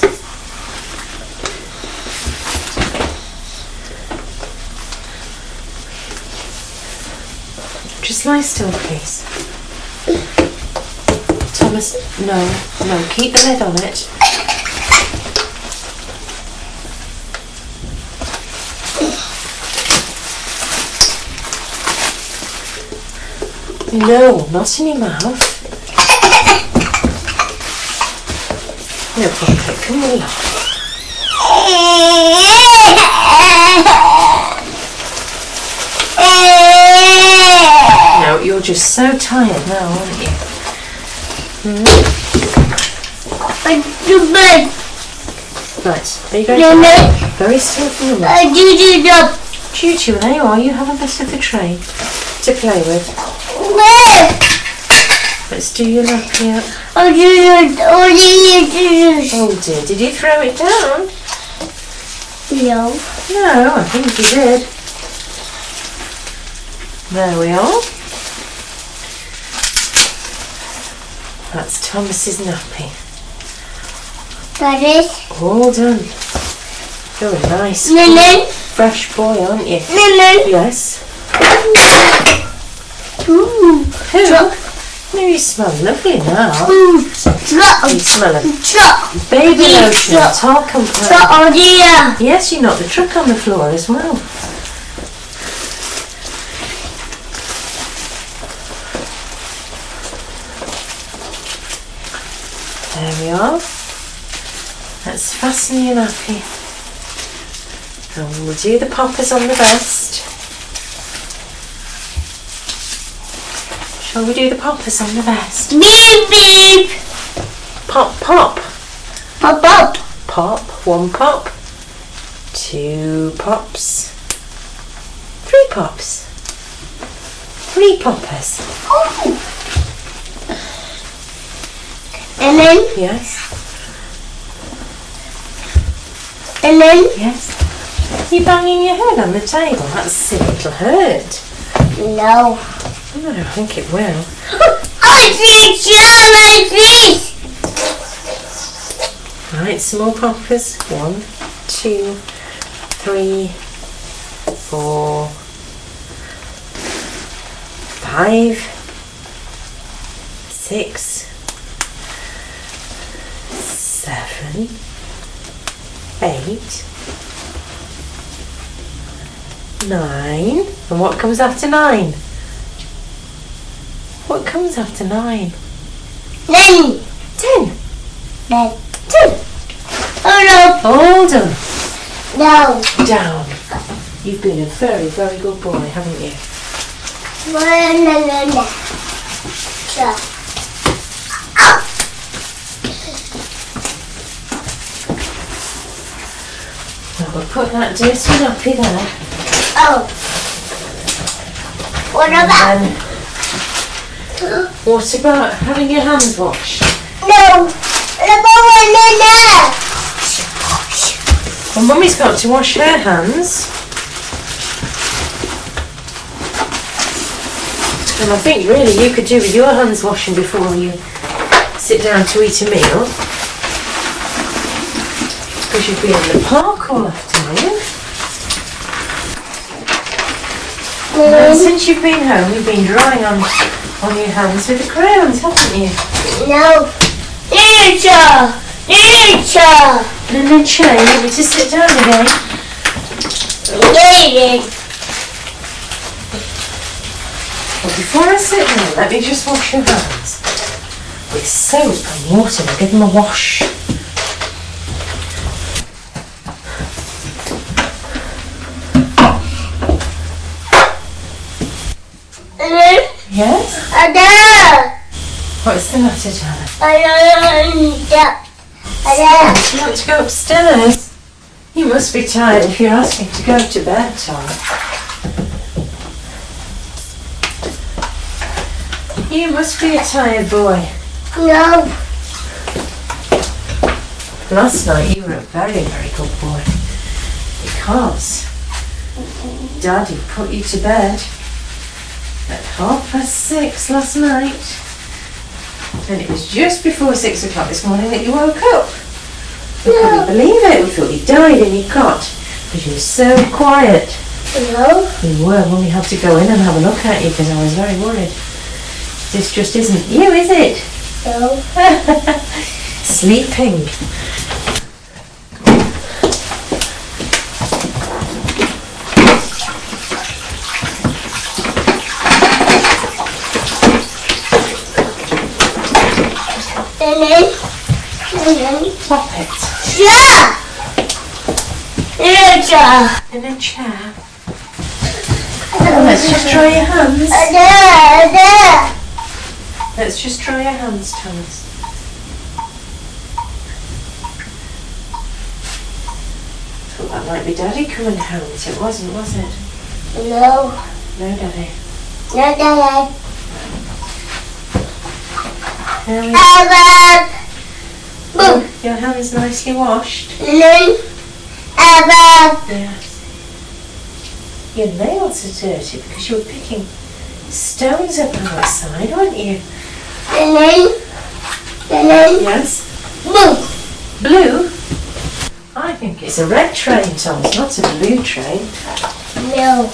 Just lie still, please. Thomas, no, keep the lid on it. No, not in your mouth. No problem, come along. No, you're just so tired now, aren't you? Right, are you going to bed? Very still for the moment. Choo-choo, there you are. You have a bit of the tray to play with. Let's do your nappy up. Oh dear, did you throw it down?
No.
No, I think you did. There we are. That's Thomas's nappy.
That is.
All done. You're a nice,
Lemon.
fresh boy, aren't you?
Lemon.
Yes.
Ooh.
Who? No, you smell lovely now.
Ooh.
You smell of baby lotion and talcum powder.
Oh dear.
Yes, you knocked the truck on the floor as well. There we are. Let's fasten your nappy. And we'll do the poppers on the vest. Shall we do the poppers on the vest?
Beep, beep.
Pop, pop.
Pop, pop.
Pop, 1 pop. 2 pops. 3 pops. 3 poppers.
Oh. And then,
Yes.
and then,
Yes. You banging your head on the table? That's silly, it'll hurt.
no.
No, I think it will.
I see John like this.
Right, some more poppers. 1, 2, 3, 4, 5, 6, 7, 8, 9. And what comes after 9? What comes after 9?
Then,
10.
then.
10.
Oh
All done.
no. No.
Down. You've been a very, very good boy, haven't you?
No. So.
Now we'll put that dirty nappy there.
Oh. What about?
And then, what about having your hands washed?
No. What about
Well, Mummy's got to wash her hands. And I think really you could do with your hands washing before you sit down to eat a meal. Because you've been in the park all afternoon. And since you've been home, you've been drawing on your hands with the crayons, haven't you?
No. Teacher.
And then Shay, you want me to sit down again?
David.
Well, before I sit down, let me just wash your hands with soap and water and give them a wash. Yes?
Ada.
What's the matter, darling?
Ada.
Do you want to go upstairs? You must be tired if you're asking to go to bed, Tom. You must be a tired boy.
No.
Last night you were a very, very good boy. Because Daddy put you to bed at 6:30 last night. And it was just before 6 o'clock this morning that you woke up. We couldn't believe it. We thought you died in your cot because you were so quiet.
No.
You were. Mummy had to go in and have a look at you because I was very worried. This just isn't you, is it?
No.
Sleeping. Pop it.
Yeah.
In a chair. Let's just dry your hands.
Ada.
Let's just dry your hands, Thomas. Thought that might be Daddy coming home, but it wasn't, was it?
No.
No, Daddy.
No, Dad.
There we
Abba. Boom.
Your hands nicely washed.
Then. Abba.
Yes. Your nails are dirty because you were picking stones up outside, weren't you?
Then.
Yes.
Boom.
Blue? I think it's a red train, Thomas, not a blue train.
No.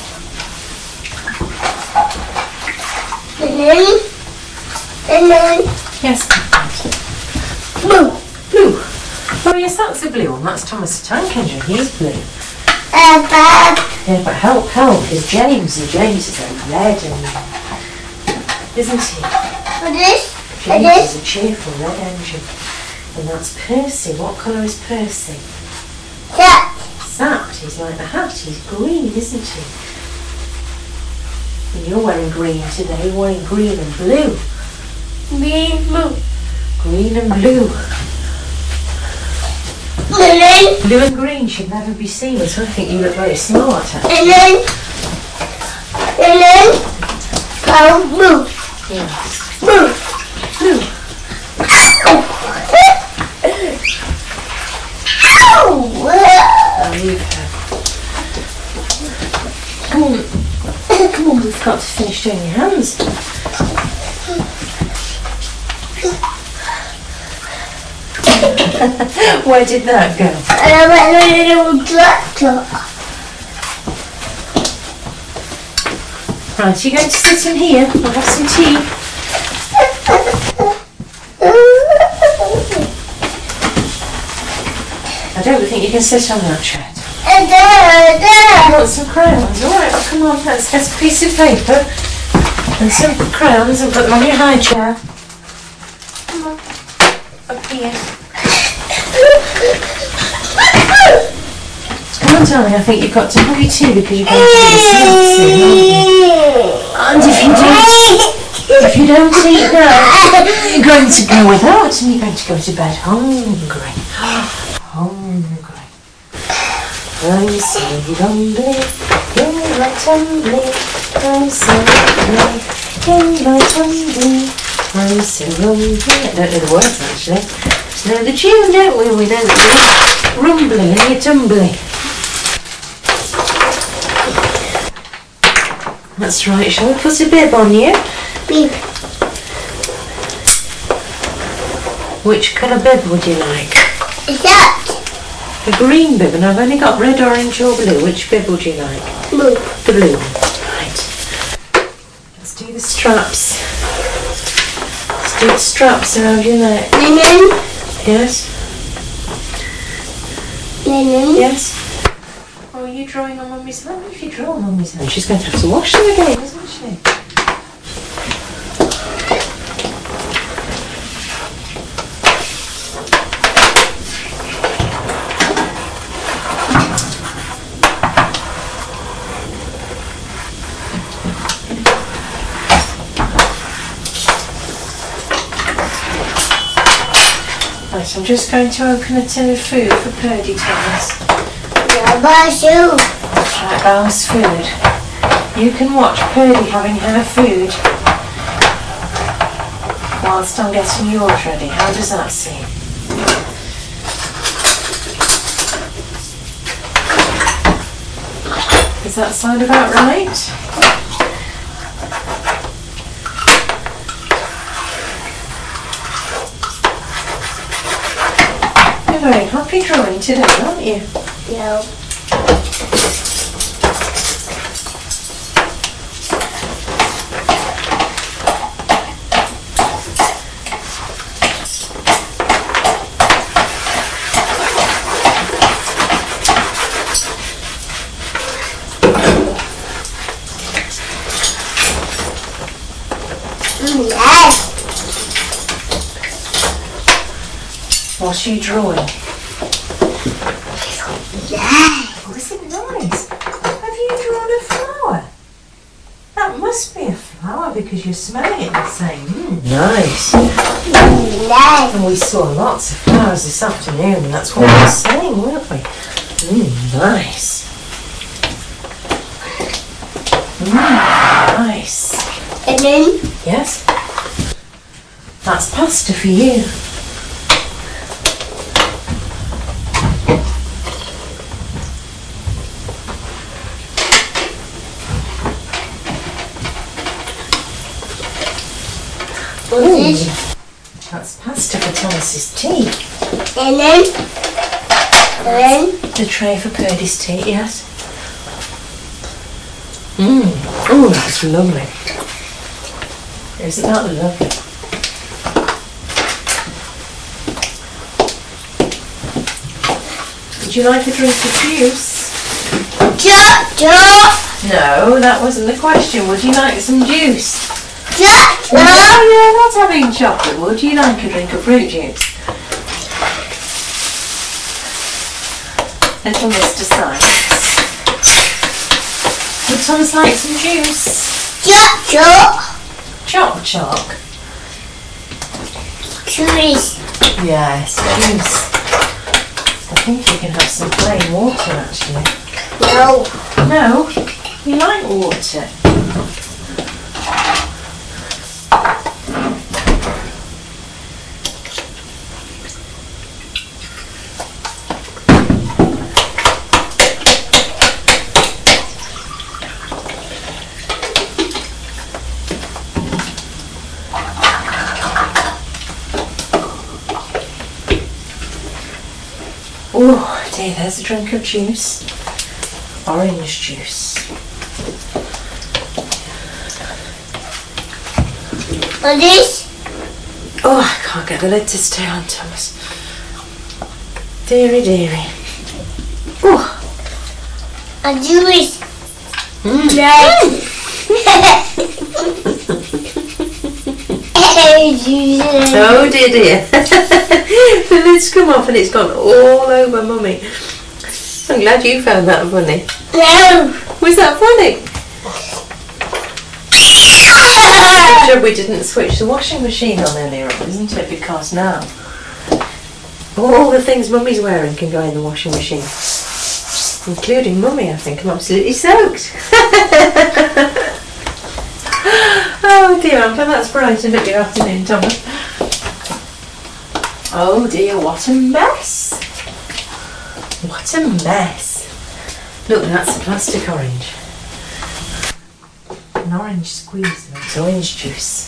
Then.
Yes.
Boom.
Blue. Oh yes, that's the blue one. That's Thomas the Tank Engine. He's blue.
Abba.
Yeah, but help, because James is a red and isn't he?
What is?
James is a cheerful red engine. And that's Percy. What colour is Percy?
Cat.
That. He's like the hat. He's green, isn't he? And you're wearing green today. You're wearing green and blue.
Green, blue.
Green and blue.
And
Blue and green should never be seen, so I think you look very smart.
then, oh, blue.
Yeah.
Blue.
Blue.
Ow!
You Come on. Come on, we've got to finish doing your hands. Where did that go?
I went a little tractor.
Right, you're going to sit in here. We'll have some tea. I don't think you can sit on that chair. You want some crayons? Alright, come on, let's get a piece of paper and some crayons and put them on your high chair. Come on, up here. Come on, darling, I think you've got to have your tea because you're going to do the snacks soon, aren't you? And if you don't eat now, you're going to go without and you're going to go to bed hungry. Hungry. I'm so lonely in my tumbly. I'm so lonely in my tumbly. I'm so lonely. I don't know the words actually. Just know the tune, don't we? We know that you're rumbling in your tumbly. That's right. Shall we put a bib on you?
Bib.
Which colour bib would you like?
Is that
A green bib, and I've only got red, orange or blue. Which bib would you like?
blue?
The blue one. Right. Let's do the straps. Let's do the straps around your neck.
Linen.
Yes?
Linen.
Yes? Oh, are you drawing on Mummy's hand? If you draw on Mummy's hand, she's going to have to wash them again, isn't she? Right, I'm just going to open a tin of food for Purdy, Thomas.
Bashu.
Right, Belle's food. You can watch Purdy having her food whilst I'm getting yours ready. How does that seem? Does that sound about right? You're very happy drawing today, aren't you?
No. Yes.
What's you drawing?
Yes.
Oh, is it nice? Have you drawn a flower? That must be a flower because you're smelling it the same. Nice.
Yes.
And we saw lots of flowers this afternoon, and that's what we were saying, weren't we? Nice. Nice.
And then
Yes? That's pasta for you. Ooh, that's pasta for Thomas's tea.
and then
The tray for Purdy's tea, yes. Oh, that's lovely. Isn't that lovely? Would you like a drink of juice? No, that wasn't the question. Would you like some juice? No, you're not having chocolate. Would you like a drink of fruit juice? Little Mr. Science. Would Thomas like some juice?
Chop, chop.
Choc choc.
Cheese.
Yes, juice. I think you can have some plain water actually.
No.
No, you like water. Oh dear, there's a drink of juice. Orange juice.
What is?
Oh, I can't get the lid to stay on, Thomas. Deary, deary. Oh.
A juice.
Mm.
Right. Juice.
Oh dear, dear. The lid's come off and it's gone all over Mummy. I'm glad you found that funny.
No.
Was that funny? Good job we didn't switch the washing machine on earlier on, isn't it? Because now all the things Mummy's wearing can go in the washing machine. Including Mummy, I think. I'm absolutely soaked. Oh dear, I'm glad that's brightened up your afternoon, Thomas. Oh dear, what a mess. What a mess. Look, that's a plastic orange. An orange squeeze, that's orange juice.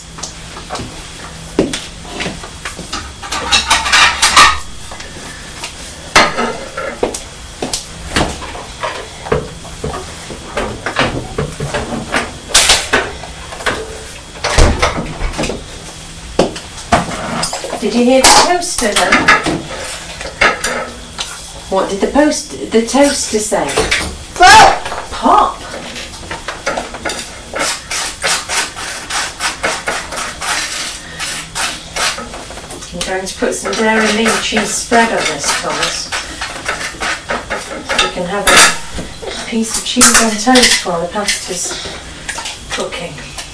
Did you hear the toaster then? What did the toaster say?
Pop.
Pop. I'm going to put some Dairy Lean cheese spread on this, Thomas. You can have a piece of cheese on toast while the pasta's cooking.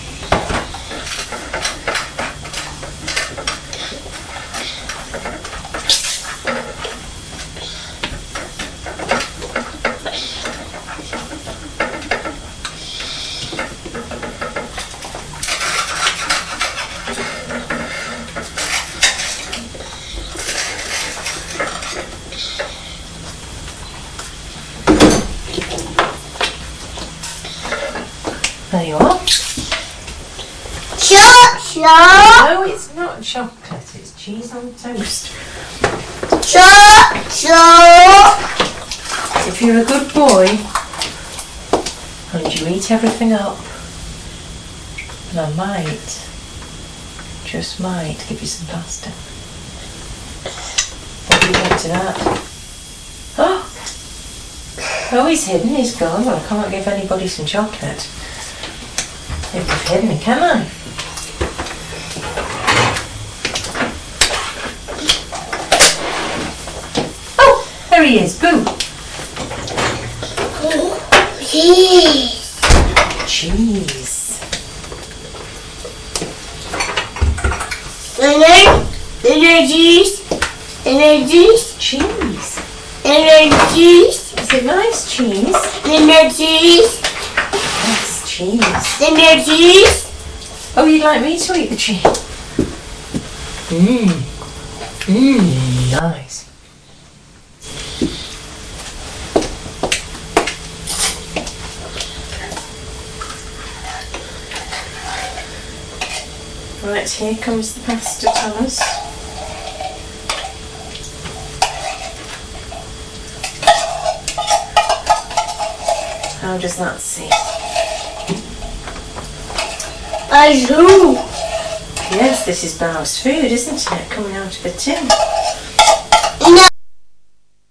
There you are.
Chocolate.
No, it's not chocolate, it's cheese on toast.
Chocolate.
If you're a good boy and you eat everything up, then I might, just might, give you some pasta. What do you think to that? Oh, he's hidden, he's gone. Well, I can't give anybody some chocolate if they've hidden, can I? Oh, there he is, Boo.
Cheese.
Cheese.
Energies.
Cheese.
Energies.
Is it nice cheese?
Energies.
Yes, cheese.
Energies.
Oh, you'd like me to eat the cheese? Nice. Right, here comes the pasta, Thomas. How does that seem?
Azul.
Yes, this is Bow's food, isn't it? Coming out of the tin.